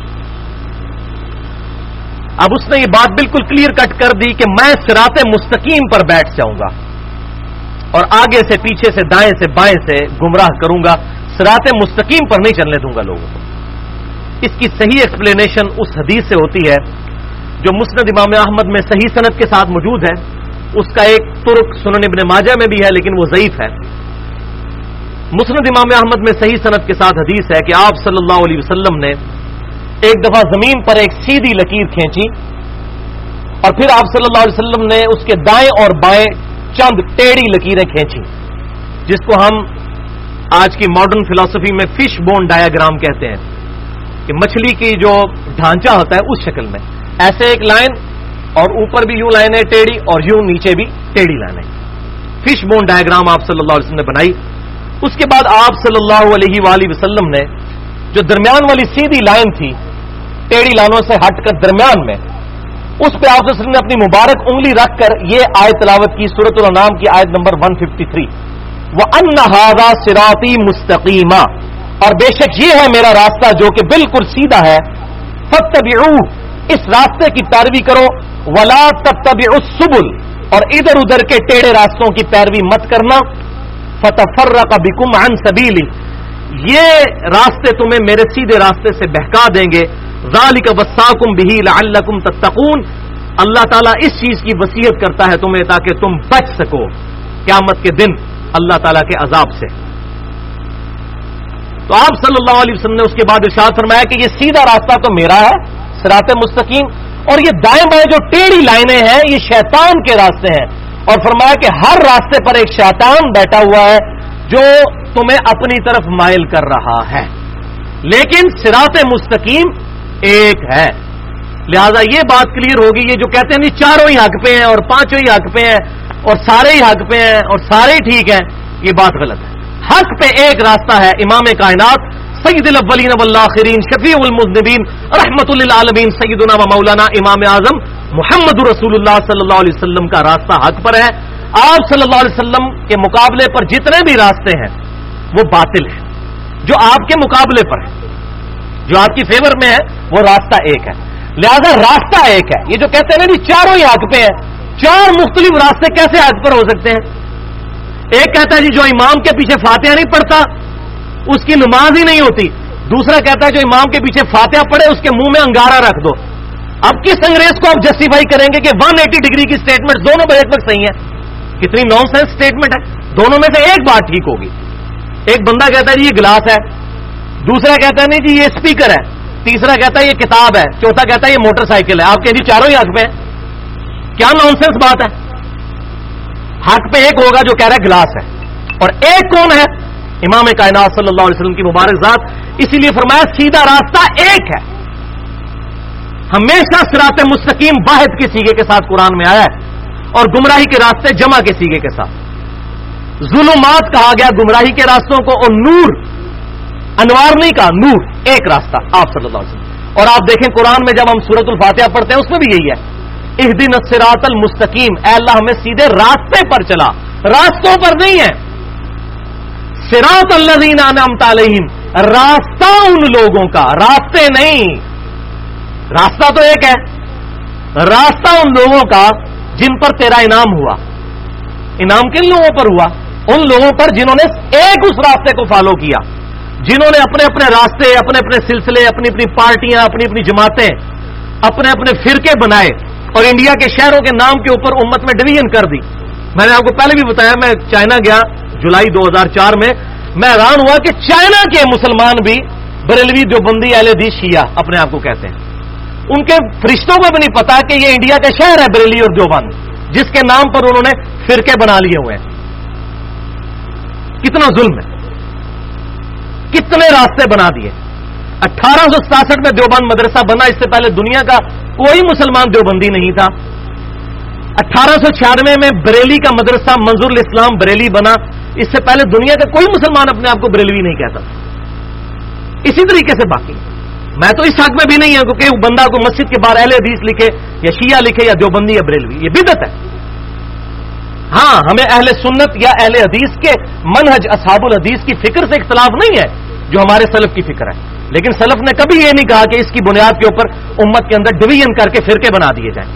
اب اس نے یہ بات بالکل کلیئر کٹ کر دی کہ میں صراط مستقیم پر بیٹھ جاؤں گا اور آگے سے پیچھے سے دائیں سے بائیں سے گمراہ کروں گا، صراط مستقیم پر نہیں چلنے دوں گا لوگوں کو. اس کی صحیح ایکسپلینیشن اس حدیث سے ہوتی ہے جو مسند امام احمد میں صحیح سند کے ساتھ موجود ہے. اس کا ایک ترک سنن ابن ماجہ میں بھی ہے لیکن وہ ضعیف ہے. مسند امام احمد میں صحیح سند کے ساتھ حدیث ہے کہ آپ صلی اللہ علیہ وسلم نے ایک دفعہ زمین پر ایک سیدھی لکیر کھینچی اور پھر آپ صلی اللہ علیہ وسلم نے اس کے دائیں اور بائیں چند ٹیڑھی لکیریں کھینچی، جس کو ہم آج کی ماڈرن فلسفی میں فش بون ڈایاگرام کہتے ہیں کہ مچھلی کی جو ڈھانچہ ہوتا ہے اس شکل میں ایسے ایک لائن اور اوپر بھی یوں لائنیں ٹیڑھی اور یوں نیچے بھی ٹیڑھی لائنیں. فش بون ڈایاگرام آپ صلی اللہ علیہ وسلم نے بنائی. اس کے بعد آپ صلی اللہ علیہ وآلہ وسلم نے جو درمیان والی سیدھی لائن تھی ٹیڑھی لائنوں سے ہٹ کر درمیان میں، اس پہ آپ صلی اللہ علیہ وسلم نے اپنی مبارک انگلی رکھ کر یہ آیت تلاوت کی، سورۃ الانعام کی آیت نمبر ایک سو ترپن، وَأَنَّ هَذَا صِرَاطِي مُسْتَقِيمًا، اور بے شک یہ ہے میرا راستہ جو کہ بالکل سیدھا ہے، فَاتَّبِعُوهُ، اس راستے کی پیروی کرو، وَلَا تَتَّبِعُوا السُّبُلَ، اور ادھر ادھر کے ٹیڑھے راستوں کی پیروی مت کرنا، فَتَفَرَّقَ بِكُمْ عَنْ سَبِيلِهِ، یہ راستے تمہیں میرے سیدھے راستے سے بہکا دیں گے. ذَلِكَ وَصَّاكُمْ بِهِ لَعَلَّكُمْ تَتَّقُونَ، اللہ تعالیٰ اس چیز کی وصیت کرتا ہے تمہیں تاکہ تم بچ سکو قیامت کے دن اللہ تعالیٰ کے عذاب سے. تو آپ صلی اللہ علیہ وسلم نے اس کے بعد ارشاد فرمایا کہ یہ سیدھا راستہ تو میرا ہے صراط مستقیم، اور یہ دائیں بائیں جو ٹیڑھی لائنیں ہیں یہ شیطان کے راستے ہیں، اور فرمایا کہ ہر راستے پر ایک شیطان بیٹھا ہوا ہے جو تمہیں اپنی طرف مائل کر رہا ہے، لیکن صراط مستقیم ایک ہے. لہذا یہ بات کلیئر ہوگی. یہ جو کہتے ہیں نہیں چاروں ہی حق پہ ہیں اور پانچوں ہی حق پہ ہیں اور سارے ہی حق پہ ہیں اور سارے ہی ٹھیک ہیں، یہ بات غلط ہے. حق پہ ایک راستہ ہے، امام کائنات سید الاولین والآخرین شفیع المذنبین رحمت للعالمین سیدنا و مولانا امام اعظم محمد رسول اللہ صلی اللہ علیہ وسلم کا راستہ حق پر ہے. آپ صلی اللہ علیہ وسلم کے مقابلے پر جتنے بھی راستے ہیں وہ باطل ہیں، جو آپ کے مقابلے پر ہے، جو آپ کی فیور میں ہے وہ راستہ ایک ہے. لہذا راستہ ایک ہے. یہ جو کہتے ہیں نا جی چاروں ہی حق پہ ہیں، چار مختلف راستے کیسے حق پر ہو سکتے ہیں؟ ایک کہتا ہے جی جو امام کے پیچھے فاتحہ نہیں پڑھتا اس کی نماز ہی نہیں ہوتی، دوسرا کہتا ہے جو امام کے پیچھے فاتحہ پڑھے اس کے منہ میں انگارہ رکھ دو. اب کس انگریز کو آپ جسٹیفائی کریں گے کہ ایک سو اسی ڈگری کی سٹیٹمنٹ دونوں بیک وقت صحیح ہے؟ کتنی نان سینس سٹیٹمنٹ ہے. دونوں میں سے ایک بات ٹھیک ہوگی. ایک بندہ کہتا ہے جی یہ گلاس ہے، دوسرا کہتا ہے نہیں جی یہ اسپیکر ہے، تیسرا کہتا ہے یہ کتاب ہے، چوتھا کہتا ہے یہ موٹر سائیکل ہے. آپ کہیں جی چاروں ہی حق پہ ہیں، کیا نان سینس بات ہے؟ حق پہ ایک ہوگا جو کہہ رہا ہے گلاس ہے، اور ایک کون ہے؟ امام کائنات صلی اللہ علیہ وسلم کی مبارک ذات. اسی لیے فرمایا سیدھا راستہ ایک ہے. ہمیشہ صراط مستقیم واحد کے سیگے کے ساتھ قرآن میں آیا ہے اور گمراہی کے راستے جمع کے سیگے کے ساتھ. ظلمات کہا گیا گمراہی کے راستوں کو، اور نور انوار نہیں کہا، نور ایک راستہ آپ صلی اللہ علیہ وسلم. اور آپ دیکھیں قرآن میں جب ہم سورۃ الفاتحہ پڑھتے ہیں اس میں بھی یہی ہے، اہدنا الصراط المستقیم، اے اللہ ہمیں سیدھے راستے پر چلا، راستوں پر نہیں ہے، صراط الذین انعمت علیہم، راستہ ان لوگوں کا، راستے نہیں، راستہ تو ایک ہے، راستہ ان لوگوں کا جن پر تیرا انعام ہوا۔ انعام کن لوگوں پر ہوا؟ ان لوگوں پر جنہوں نے ایک اس راستے کو فالو کیا، جنہوں نے اپنے اپنے راستے، اپنے اپنے سلسلے، اپنی اپنی پارٹیاں، اپنی اپنی جماعتیں، اپنے اپنے فرقے بنائے اور انڈیا کے شہروں کے نام کے اوپر امت میں ڈویژن کر دی۔ میں نے آپ کو پہلے بھی بتایا، میں چائنا گیا جولائی دو ہزار چار میں، میں حیران ہوا کہ چائنا کے مسلمان بھی بریلوی دیوبندی اہل حدیث شیعہ اپنے آپ کو کہتے ہیں، ان کے فرشتوں کو بھی نہیں پتا کہ یہ انڈیا کا شہر ہے بریلی اور دیوبند، جس کے نام پر انہوں نے فرقے بنا لیے ہوئے ہیں۔ کتنا ظلم ہے، کتنے راستے بنا دیے۔ اٹھارہ سو ستاسٹھ میں دیوبند مدرسہ بنا، اس سے پہلے دنیا کا کوئی مسلمان دیوبندی نہیں تھا۔ اٹھارہ سو چھیانوے میں بریلی کا مدرسہ منظور الاسلام بریلی بنا، اس سے پہلے دنیا کا کوئی مسلمان اپنے آپ کو بریلوی نہیں کہتا تھا۔ اسی طریقے سے باقی میں تو اس حق میں بھی نہیں ہوں کہ وہ بندہ کو مسجد کے باہر اہل حدیث لکھے یا شیعہ لکھے یا دیوبندی یا بریلوی، یہ بدعت ہے۔ ہاں، ہمیں اہل سنت یا اہل حدیث کے منہج اصحاب الحدیث کی فکر سے اختلاف نہیں ہے جو ہمارے سلف کی فکر ہے، لیکن سلف نے کبھی یہ نہیں کہا کہ اس کی بنیاد کے اوپر امت کے اندر ڈویژن کر کے فرقے بنا دیے جائیں۔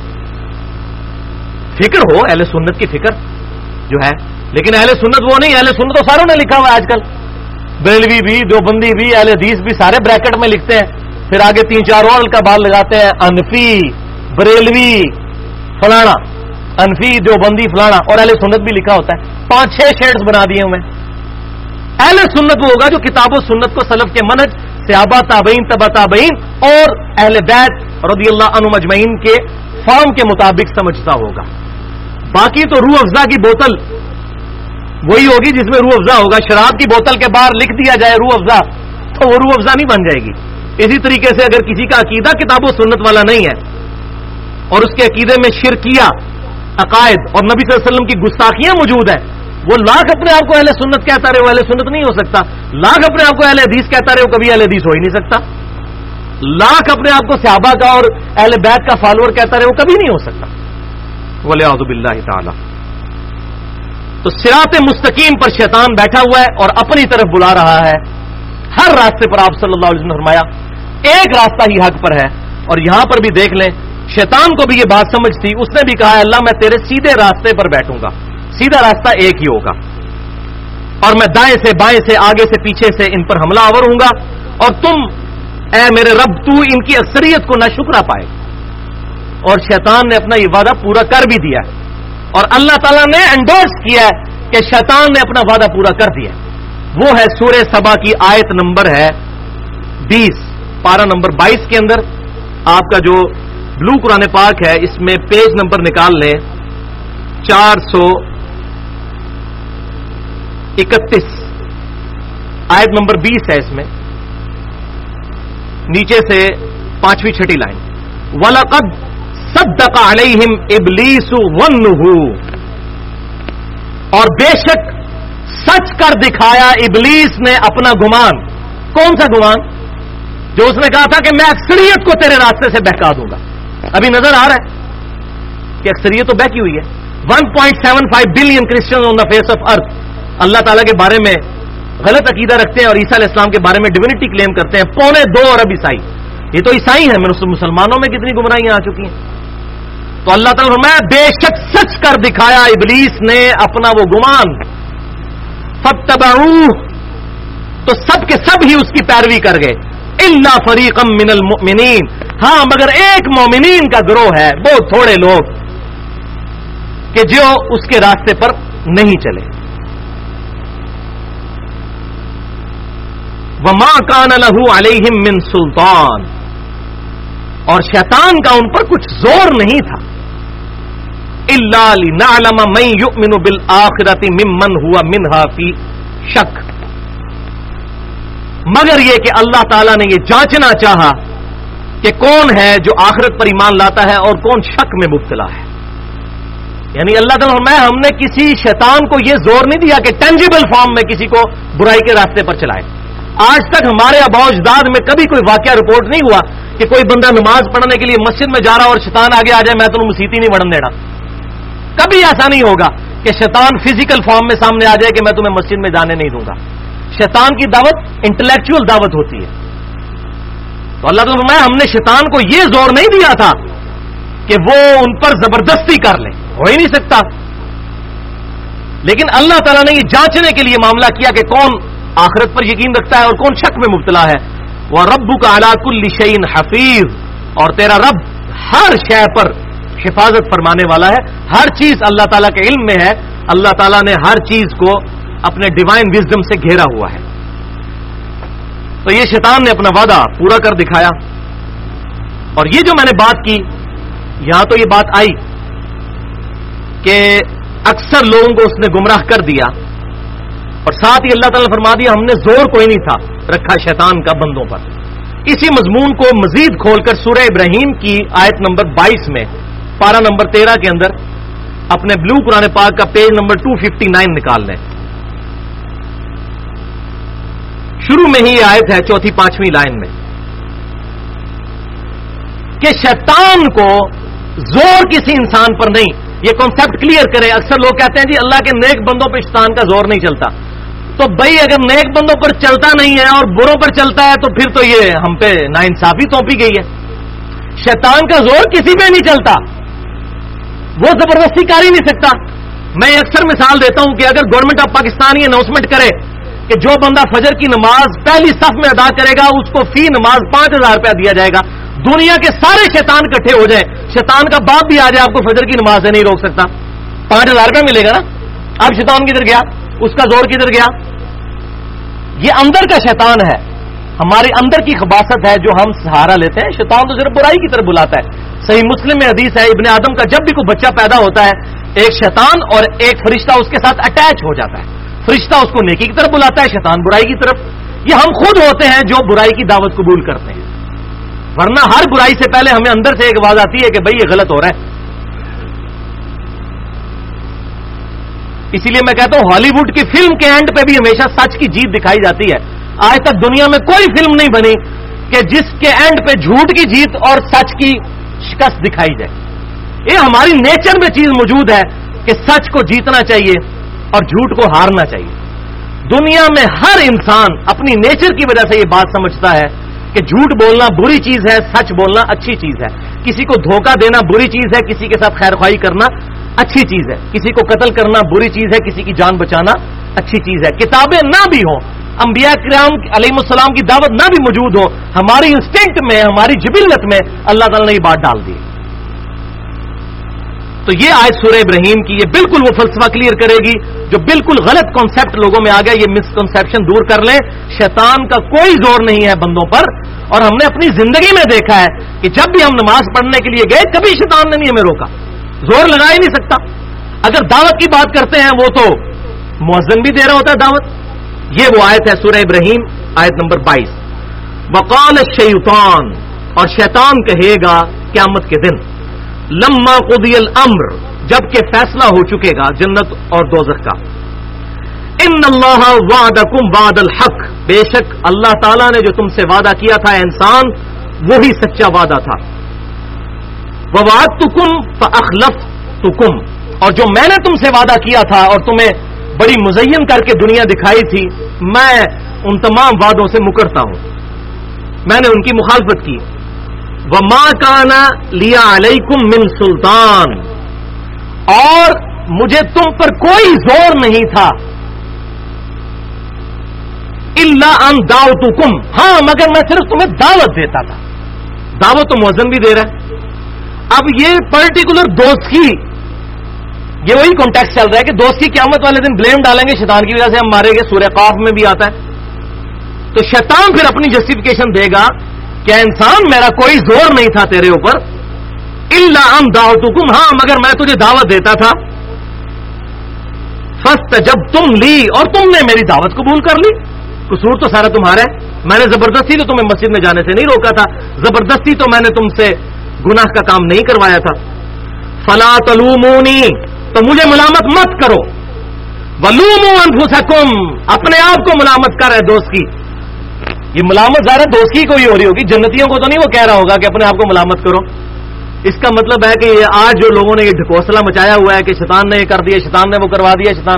فکر ہو اہل سنت کی فکر جو ہے، لیکن اہل سنت وہ نہیں، اہل سنت تو ساروں نے لکھا ہوا ہے آج کل، بریلوی بھی، دیوبندی بھی، اہل حدیث بھی، سارے بریکٹ میں لکھتے ہیں، پھر آگے تین چار اور کا بال لگاتے ہیں، انفی، بریلوی، فلانا، انفی، دیوبندی، فلانا، اور اہل سنت بھی لکھا ہوتا ہے، پانچ چھ شیڈز بنا دیے ہوئے۔ اہل سنت وہ ہوگا جو کتاب و سنت کو سلف کے منہج، صحابہ، تابعین، تبع تابعین اور اہل بیت رضی اللہ عنہم اجمعین کے فہم کے مطابق سمجھتا ہوگا۔ باقی تو روح افزا کی بوتل وہی ہوگی جس میں روح افزا ہوگا، شراب کی بوتل کے باہر لکھ دیا جائے روح افزا تو وہ روح افزا نہیں بن جائے گی۔ اسی طریقے سے اگر کسی کا عقیدہ کتاب و سنت والا نہیں ہے اور اس کے عقیدے میں شرکیہ عقائد اور نبی صلی اللہ علیہ وسلم کی گستاخیاں موجود ہیں، وہ لاکھ اپنے آپ کو اہل سنت کہتا رہے، وہ اہل سنت نہیں ہو سکتا۔ لاکھ اپنے آپ کو اہل حدیث کہتا رہے، وہ کبھی اہل حدیث ہو ہی نہیں سکتا۔ لاکھ اپنے آپ کو صحابہ کا اور اہل بیت کا فالوور کہتا رہے، وہ کبھی نہیں ہو سکتا۔ وَلِعَوْذُ بِاللَّهِ تَعَالَى۔ تو صراط مستقیم پر شیطان بیٹھا ہوا ہے اور اپنی طرف بلا رہا ہے۔ ہر راستے پر آپ صلی اللہ علیہ وسلم نے فرمایا ایک راستہ ہی حق پر ہے، اور یہاں پر بھی دیکھ لیں شیطان کو بھی یہ بات سمجھ تھی، اس نے بھی کہا اللہ میں تیرے سیدھے راستے پر بیٹھوں گا، سیدھا راستہ ایک ہی ہوگا، اور میں دائیں سے بائیں سے آگے سے پیچھے سے ان پر حملہ آور ہوں گا، اور تم اے میرے رب تو ان کی اکثریت کو نہ شکرا پائے۔ اور شیطان نے اپنا یہ وعدہ پورا کر بھی دیا، اور اللہ تعالیٰ نے انڈورس کیا ہے کہ شیطان نے اپنا وعدہ پورا کر دیا۔ وہ ہے سورہ سبا کی آیت نمبر ہے بیس، پارہ نمبر بائیس کے اندر، آپ کا جو بلو قرآن پاک ہے اس میں پیج نمبر نکال لیں، چار سو اکتیس، آیت نمبر بیس ہے، اس میں نیچے سے پانچویں چھٹی لائن، وَلَقَدْ صَدَّقَ عَلَيْهِمْ إِبْلِيسُ ظَنُّهُ، اور بے شک سچ کر دکھایا ابلیس نے اپنا گمان۔ کون سا گمان؟ جو اس نے کہا تھا کہ میں اکثریت کو تیرے راستے سے بہکا دوں گا۔ ابھی نظر آ رہا ہے کہ اکثریت تو بہکی ہوئی ہے۔ One point seven five billion Christians on the face of earth اللہ تعالیٰ کے بارے میں غلط عقیدہ رکھتے ہیں اور عیسیٰ علیہ السلام کے بارے میں ڈیوینٹی کلیم کرتے ہیں، پونے دو ارب عیسائی۔ یہ تو عیسائی ہیں، مسلمانوں میں کتنی گمراہیاں آ چکی ہیں۔ تو اللہ تعالیٰ فرمایا بے شک سچ کر دکھایا ابلیس نے اپنا وہ گمان، فاتبعوہ، تو سب کے سب ہی اس کی پیروی کر گئے، الا فریقا من المؤمنین، ہاں مگر ایک مومنین کا گروہ ہے، بہت تھوڑے لوگ کہ جو اس کے راستے پر نہیں چلے۔ وما کان لہ علیہم من سلطان، اور شیطان کا ان پر کچھ زور نہیں تھا، الا لنعلم من یؤمن بالآخرۃ ممن هو منها فی شک، مگر یہ کہ اللہ تعالیٰ نے یہ جانچنا چاہا کہ کون ہے جو آخرت پر ایمان لاتا ہے اور کون شک میں مبتلا ہے۔ یعنی اللہ تعالیٰ میں ہم نے کسی شیطان کو یہ زور نہیں دیا کہ ٹینجیبل فارم میں کسی کو برائی کے راستے پر چلائے۔ آج تک ہمارے آباء و اجداد میں کبھی کوئی واقعہ رپورٹ نہیں ہوا کہ کوئی بندہ نماز پڑھنے کے لیے مسجد میں جا رہا اور شیطان آگے آ جائے میں تمہیں مسیت ہی نہیں بڑھن دینا. کبھی ایسا نہیں ہوگا کہ شیطان فزیکل فارم میں سامنے آ جائے کہ میں تمہیں مسجد میں جانے نہیں دوں گا. شیطان کی دعوت انٹلیکچوئل دعوت ہوتی ہے. تو اللہ تعالیٰ فرمایا ہم نے شیطان کو یہ زور نہیں دیا تھا کہ وہ ان پر زبردستی کر لے, ہو ہی نہیں سکتا. لیکن اللہ تعالیٰ نے یہ جانچنے کے لیے معاملہ کیا کہ کون آخرت پر یقین رکھتا ہے اور کون شک میں مبتلا ہے. وَرَبُّكَ عَلَىٰ كُلِّ شَيْءٍ حَفِيظٌ, اور تیرا رب ہر شے پر حفاظت فرمانے والا ہے. ہر چیز اللہ تعالیٰ کے علم میں ہے. اللہ تعالیٰ نے ہر چیز کو اپنے ڈیوائن وزڈم سے گھیرا ہوا ہے. تو یہ شیطان نے اپنا وعدہ پورا کر دکھایا. اور یہ جو میں نے بات کی, یہاں تو یہ بات آئی کہ اکثر لوگوں کو اس نے گمراہ کر دیا, اور ساتھ ہی اللہ تعالیٰ نے فرما دیا ہم نے زور کوئی نہیں تھا رکھا شیطان کا بندوں پر. اسی مضمون کو مزید کھول کر سورہ ابراہیم کی آیت نمبر بائیس میں پارہ نمبر تیرہ کے اندر اپنے بلو قرآن پاک کا پیج نمبر دو سو اناسی نکال لیں. شروع میں ہی یہ آیت ہے چوتھی پانچویں لائن میں کہ شیطان کو زور کسی انسان پر نہیں. یہ کانسیپٹ کلیئر کرے. اکثر لوگ کہتے ہیں جی اللہ کے نیک بندوں پہ شیطان کا زور نہیں چلتا. تو بھائی اگر نیک بندوں پر چلتا نہیں ہے اور بروں پر چلتا ہے تو پھر تو یہ ہم پہ ناانصافی توپی گئی ہے. شیطان کا زور کسی پہ نہیں چلتا, وہ زبردستی کر ہی نہیں سکتا. میں اکثر مثال دیتا ہوں کہ اگر گورنمنٹ آف پاکستان یہ اناؤنسمنٹ کرے کہ جو بندہ فجر کی نماز پہلی صف میں ادا کرے گا اس کو فی نماز پانچ ہزار روپیہ دیا جائے گا, دنیا کے سارے شیطان اکٹھے ہو جائیں, شیطان کا باپ بھی آ جائے آپ کو فجر کی نماز سے نہیں روک سکتا, پانچ ہزار روپیہ ملے گا نا. اب شیطان کدھر گیا, اس کا زور کدھر گیا؟ یہ اندر کا شیطان ہے, ہمارے اندر کی خباثت ہے جو ہم سہارا لیتے ہیں. شیطان تو صرف برائی کی طرف بلاتا ہے. صحیح مسلم میں حدیث ہے ابن آدم کا جب بھی کوئی بچہ پیدا ہوتا ہے ایک شیطان اور ایک فرشتہ اس کے ساتھ اٹیچ ہو جاتا ہے. فرشتہ اس کو نیکی کی طرف بلاتا ہے, شیطان برائی کی طرف. یہ ہم خود ہوتے ہیں جو برائی کی دعوت قبول کرتے ہیں, ورنہ ہر برائی سے پہلے ہمیں اندر سے ایک آواز آتی ہے کہ بھئی یہ غلط ہو رہا ہے. اسی لیے میں کہتا ہوں ہالی ووڈ کی فلم کے اینڈ پہ بھی ہمیشہ سچ کی جیت دکھائی جاتی ہے. آج تک دنیا میں کوئی فلم نہیں بنی کہ جس کے اینڈ پہ جھوٹ کی جیت اور سچ کی شکست دکھائی جائے. یہ ہماری نیچر میں چیز موجود ہے کہ سچ کو جیتنا چاہیے اور جھوٹ کو ہارنا چاہیے. دنیا میں ہر انسان اپنی نیچر کی وجہ سے یہ بات سمجھتا ہے کہ جھوٹ بولنا بری چیز ہے, سچ بولنا اچھی چیز ہے. کسی کو دھوکہ دینا بری چیز ہے, کسی کے ساتھ خیر خواہی کرنا اچھی چیز ہے. کسی کو قتل کرنا بری چیز ہے, کسی کی جان بچانا اچھی چیز ہے. کتابیں نہ بھی ہوں, انبیاء کرام علیہ السلام کی دعوت نہ بھی موجود ہو, ہماری انسٹنکٹ میں, ہماری جبلت میں اللہ تعالیٰ نے یہ بات ڈال دی. تو یہ آیت سورہ ابراہیم کی یہ بالکل وہ فلسفہ کلیئر کرے گی جو بالکل غلط کانسیپٹ لوگوں میں آ گیا. یہ مسکنسیپشن دور کر لیں. شیطان کا کوئی زور نہیں ہے بندوں پر, اور ہم نے اپنی زندگی میں دیکھا ہے کہ جب بھی ہم نماز پڑھنے کے لیے گئے کبھی شیطان نے نہیں ہمیں روکا, زور لگا ہی نہیں سکتا. اگر دعوت کی بات کرتے ہیں وہ تو مؤذن بھی دے رہا ہوتا ہے دعوت. یہ وہ آیت ہے سورہ ابراہیم آیت نمبر بائیس. وقال الشیطان, اور شیطان کہے گا قیامت کے دن, لما قضی الامر, جب کہ فیصلہ ہو چکے گا جنت اور دوزخ کا, ان اللہ وعدکم وعد الحق, بے شک اللہ تعالیٰ نے جو تم سے وعدہ کیا تھا انسان وہی سچا وعدہ تھا. ووعدتکم فاخلفتکم, اور جو میں نے تم سے وعدہ کیا تھا اور تمہیں بڑی مزین کر کے دنیا دکھائی تھی, میں ان تمام وعدوں سے مکرتا ہوں, میں نے ان کی مخالفت کی. وما کانا لیا علیکم من سلطان, اور مجھے تم پر کوئی زور نہیں تھا, الا ان دعوتکم, ہاں مگر میں صرف تمہیں دعوت دیتا تھا. دعوت تو مؤذن بھی دے رہا ہے. اب یہ پرٹیکولر دوست کی, یہ وہی کانٹیکسٹ چل رہا ہے کہ دوست کی قیامت والے دن بلیم ڈالیں گے شیطان کی وجہ سے ہم مارے گے, سورہ قاف میں بھی آتا ہے. تو شیطان پھر اپنی جسٹیفیکیشن دے گا کہ انسان میرا کوئی زور نہیں تھا تیرے اوپر, الا ان دعوتکم, ہاں مگر میں تجھے دعوت دیتا تھا. فاستجبتم لی, اور تم نے میری دعوت قبول کر لی. قصور تو سارا تمہارا ہے, میں نے زبردستی تو تمہیں مسجد میں جانے سے نہیں روکا تھا, زبردستی تو میں نے تم سے گناہ کا کام نہیں کروایا تھا. فلا تلومونی, تو مجھے ملامت مت کرو. ولوموا انفسکم, اپنے آپ کو ملامت کر رہے دوست کی. یہ ملامت ظاہر دوستی کو ہی ہو رہی ہوگی، جنتیوں کو تو نہیں وہ کہہ رہا ہوگا کہ اپنے آپ کو ملامت کرو. اس کا مطلب ہے کہ یہ آج جو لوگوں نے یہ ڈھکوسلا مچایا ہوا ہے کہ شیطان نے یہ کر دیا، شیطان نے وہ کروا دیا، شیطان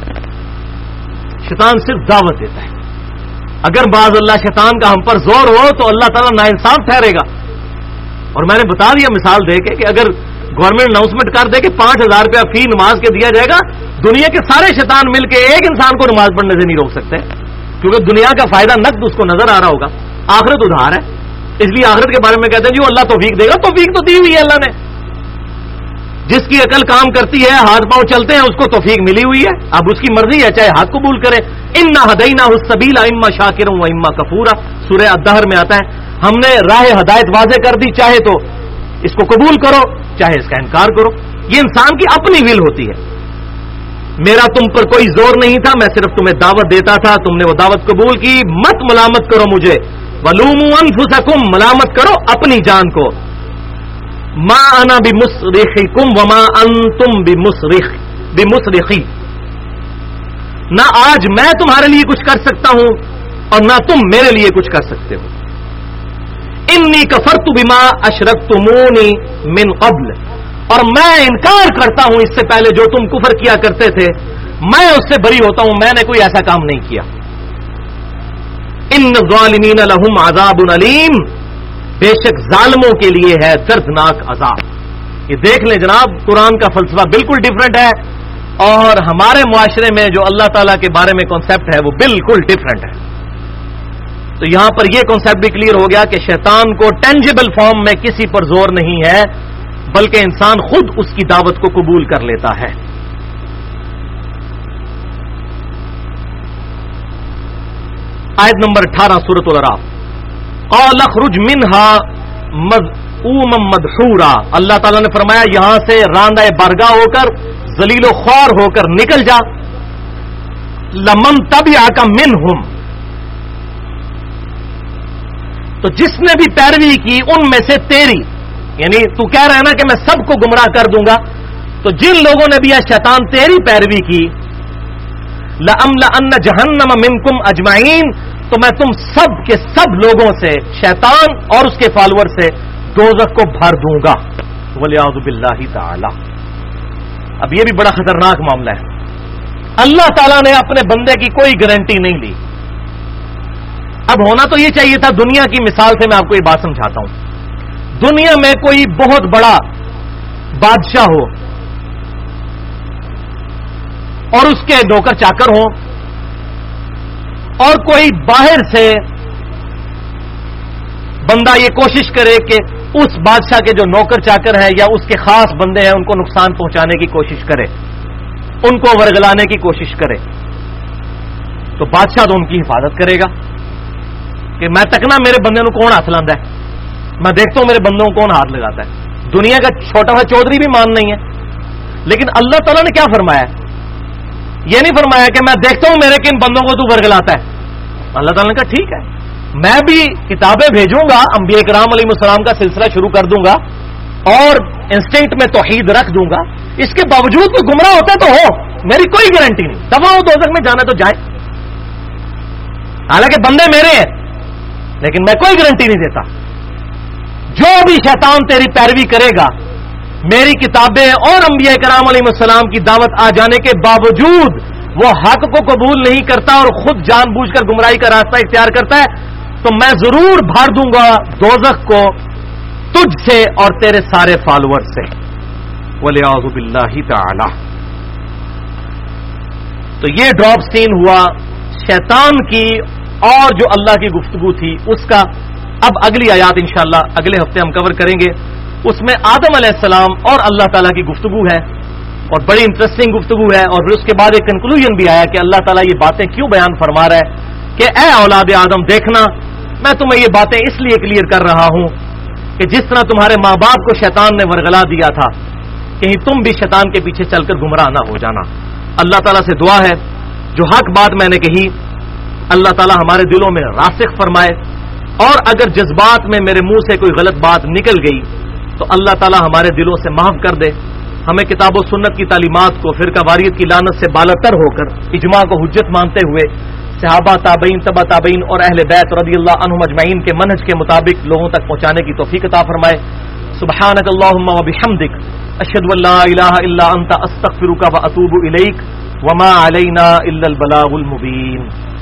شیطان صرف دعوت دیتا ہے. اگر بعض اللہ شیطان کا ہم پر زور ہو تو اللہ تعالیٰ ناانصاف ٹھہرے گا. اور میں نے بتا دیا مثال دے کے کہ اگر گورنمنٹ اناؤنسمنٹ کر دے کہ پانچ ہزار روپیہ فی نماز کے دیا جائے گا، دنیا کے سارے شیطان مل کے ایک انسان کو نماز پڑھنے سے نہیں روک سکتے، کیونکہ دنیا کا فائدہ نقد اس کو نظر آ رہا ہوگا. آخرت ادھار ہے، اس لیے آخرت کے بارے میں کہتے ہیں جو اللہ توفیق دے گا. توفیق تو دی ہوئی ہے اللہ نے، جس کی عقل کام کرتی ہے، ہاتھ پاؤں چلتے ہیں، اس کو توفیق ملی ہوئی ہے. اب اس کی مرضی ہے، چاہے ہاتھ قبول کرے. انا ہدیناہ السبیل اما شاکرا و اما کفورا، سورہ الدہر میں آتا ہے ہم نے راہ ہدایت واضح کر دی، چاہے تو اس کو قبول کرو چاہے اس کا انکار کرو. یہ انسان کی اپنی ول ہوتی ہے. میرا تم پر کوئی زور نہیں تھا، میں صرف تمہیں دعوت دیتا تھا، تم نے وہ دعوت قبول کی. مت ملامت کرو مجھے. وَلُومُوا أَنفُسَكُمْ، ملامت کرو اپنی جان کو. مَا أَنَا بِمُصْرِخِكُمْ وَمَا أَنْتُمْ بِمُصْرِخِ بِمُصْرِخِي، نہ آج میں تمہارے لیے کچھ کر سکتا ہوں اور نہ تم میرے لیے کچھ کر سکتے ہو. انی کفرت بما اشرکتمونی من قبل، اور میں انکار کرتا ہوں اس سے پہلے جو تم کفر کیا کرتے تھے، میں اس سے بری ہوتا ہوں، میں نے کوئی ایسا کام نہیں کیا. ان الظالمین لہم عذاب علیم، بے شک ظالموں کے لیے ہے دردناک عذاب. یہ دیکھ لیں جناب، قرآن کا فلسفہ بالکل ڈیفرنٹ ہے اور ہمارے معاشرے میں جو اللہ تعالیٰ کے بارے میں کانسیپٹ ہے وہ بالکل ڈیفرنٹ ہے. تو یہاں پر یہ کانسیپٹ بھی کلیئر ہو گیا کہ شیطان کو ٹینجیبل فارم میں کسی پر زور نہیں ہے، بلکہ انسان خود اس کی دعوت کو قبول کر لیتا ہے. آیت نمبر اٹھارہ سورۃ الاعراف. قال اخرج منها مذءوما مدحورا، اللہ تعالیٰ نے فرمایا یہاں سے راندہ بارگاہ ہو کر، ذلیل و خوار ہو کر نکل جا. لمن تبعک منہم، تو جس نے بھی پیروی کی ان میں سے تیری، یعنی تو کہہ رہا ہے نا کہ میں سب کو گمراہ کر دوں گا، تو جن لوگوں نے بھی شیطان تیری پیروی کی، لَأَمْلَأَنَّ جَهَنَّمَ مِنْكُمْ أَجْمَعِينَ، تو میں تم سب کے سب لوگوں سے، شیطان اور اس کے فالوور سے، دوزخ کو بھر دوں گا. وَلِعَوْذُ بِاللَّهِ تَعَالَى. اب یہ بھی بڑا خطرناک معاملہ ہے. اللہ تعالیٰ نے اپنے بندے کی کوئی گارنٹی نہیں لی. اب ہونا تو یہ چاہیے تھا، دنیا کی مثال سے میں آپ کو یہ بات سمجھاتا ہوں. دنیا میں کوئی بہت بڑا بادشاہ ہو اور اس کے نوکر چاکر ہوں، اور کوئی باہر سے بندہ یہ کوشش کرے کہ اس بادشاہ کے جو نوکر چاکر ہیں یا اس کے خاص بندے ہیں ان کو نقصان پہنچانے کی کوشش کرے، ان کو ورگلانے کی کوشش کرے، تو بادشاہ تو ان کی حفاظت کرے گا کہ میں تکنا میرے بندے کو کون ہاتھ لاندہ ہے، میں دیکھتا ہوں میرے بندوں کو کون ہاتھ لگاتا ہے. دنیا کا چھوٹا سا چودھری بھی مان نہیں ہے. لیکن اللہ تعالیٰ نے کیا فرمایا؟ یہ نہیں فرمایا کہ میں دیکھتا ہوں میرے کن بندوں کو تو ورگلاتا ہے. اللہ تعالیٰ نے کہا ٹھیک ہے، میں بھی کتابیں بھیجوں گا، انبیاء کرام علیہ السلام کا سلسلہ شروع کر دوں گا اور انسٹنکٹ میں توحید رکھ دوں گا. اس کے باوجود کوئی گمراہ ہوتا ہے تو ہو، میری کوئی گارنٹی نہیں. دفعہ ہو دوزخ میں جانا تو جائے، حالانکہ بندے میرے ہیں لیکن میں کوئی گارنٹی نہیں دیتا. جو بھی شیطان تیری پیروی کرے گا، میری کتابیں اور انبیاء کرام علیہ السلام کی دعوت آ جانے کے باوجود وہ حق کو قبول نہیں کرتا اور خود جان بوجھ کر گمراہی کا راستہ اختیار کرتا ہے، تو میں ضرور بھر دوں گا دوزخ کو تجھ سے اور تیرے سارے فالوور سے. وَلِعَوْذُ بِاللَّهِ تَعَالَى. تو یہ ڈراپ سین ہوا شیطان کی اور جو اللہ کی گفتگو تھی اس کا. اب اگلی آیات انشاءاللہ اگلے ہفتے ہم کور کریں گے. اس میں آدم علیہ السلام اور اللہ تعالیٰ کی گفتگو ہے اور بڑی انٹرسٹنگ گفتگو ہے. اور پھر اس کے بعد ایک کنکلوژن بھی آیا کہ اللہ تعالیٰ یہ باتیں کیوں بیان فرما رہا ہے کہ اے اولاد آدم دیکھنا، میں تمہیں یہ باتیں اس لیے کلیئر کر رہا ہوں کہ جس طرح تمہارے ماں باپ کو شیطان نے ورگلا دیا تھا، کہیں تم بھی شیطان کے پیچھے چل کر گمراہ نہ ہو جانا. اللہ تعالیٰ سے دعا ہے جو حق بات میں نے کہی اللہ تعالیٰ ہمارے دلوں میں راسخ فرمائے، اور اگر جذبات میں میرے منہ سے کوئی غلط بات نکل گئی تو اللہ تعالیٰ ہمارے دلوں سے معاف کر دے. ہمیں کتاب و سنت کی تعلیمات کو فرقہ واریت کی لعنت سے بالاتر ہو کر اجماع کو حجت مانتے ہوئے صحابہ، تابعین، تبع تابعین اور اہل بیت رضی اللہ عنہم اجمعین کے منہج کے مطابق لوگوں تک پہنچانے کی توفیق عطا فرمائے. سبحانک اللہم و بحمدک، اشہد ان لا الہ الا انت، استغفرک و اتوب الیک، وما علینا الا البلاغ المبین.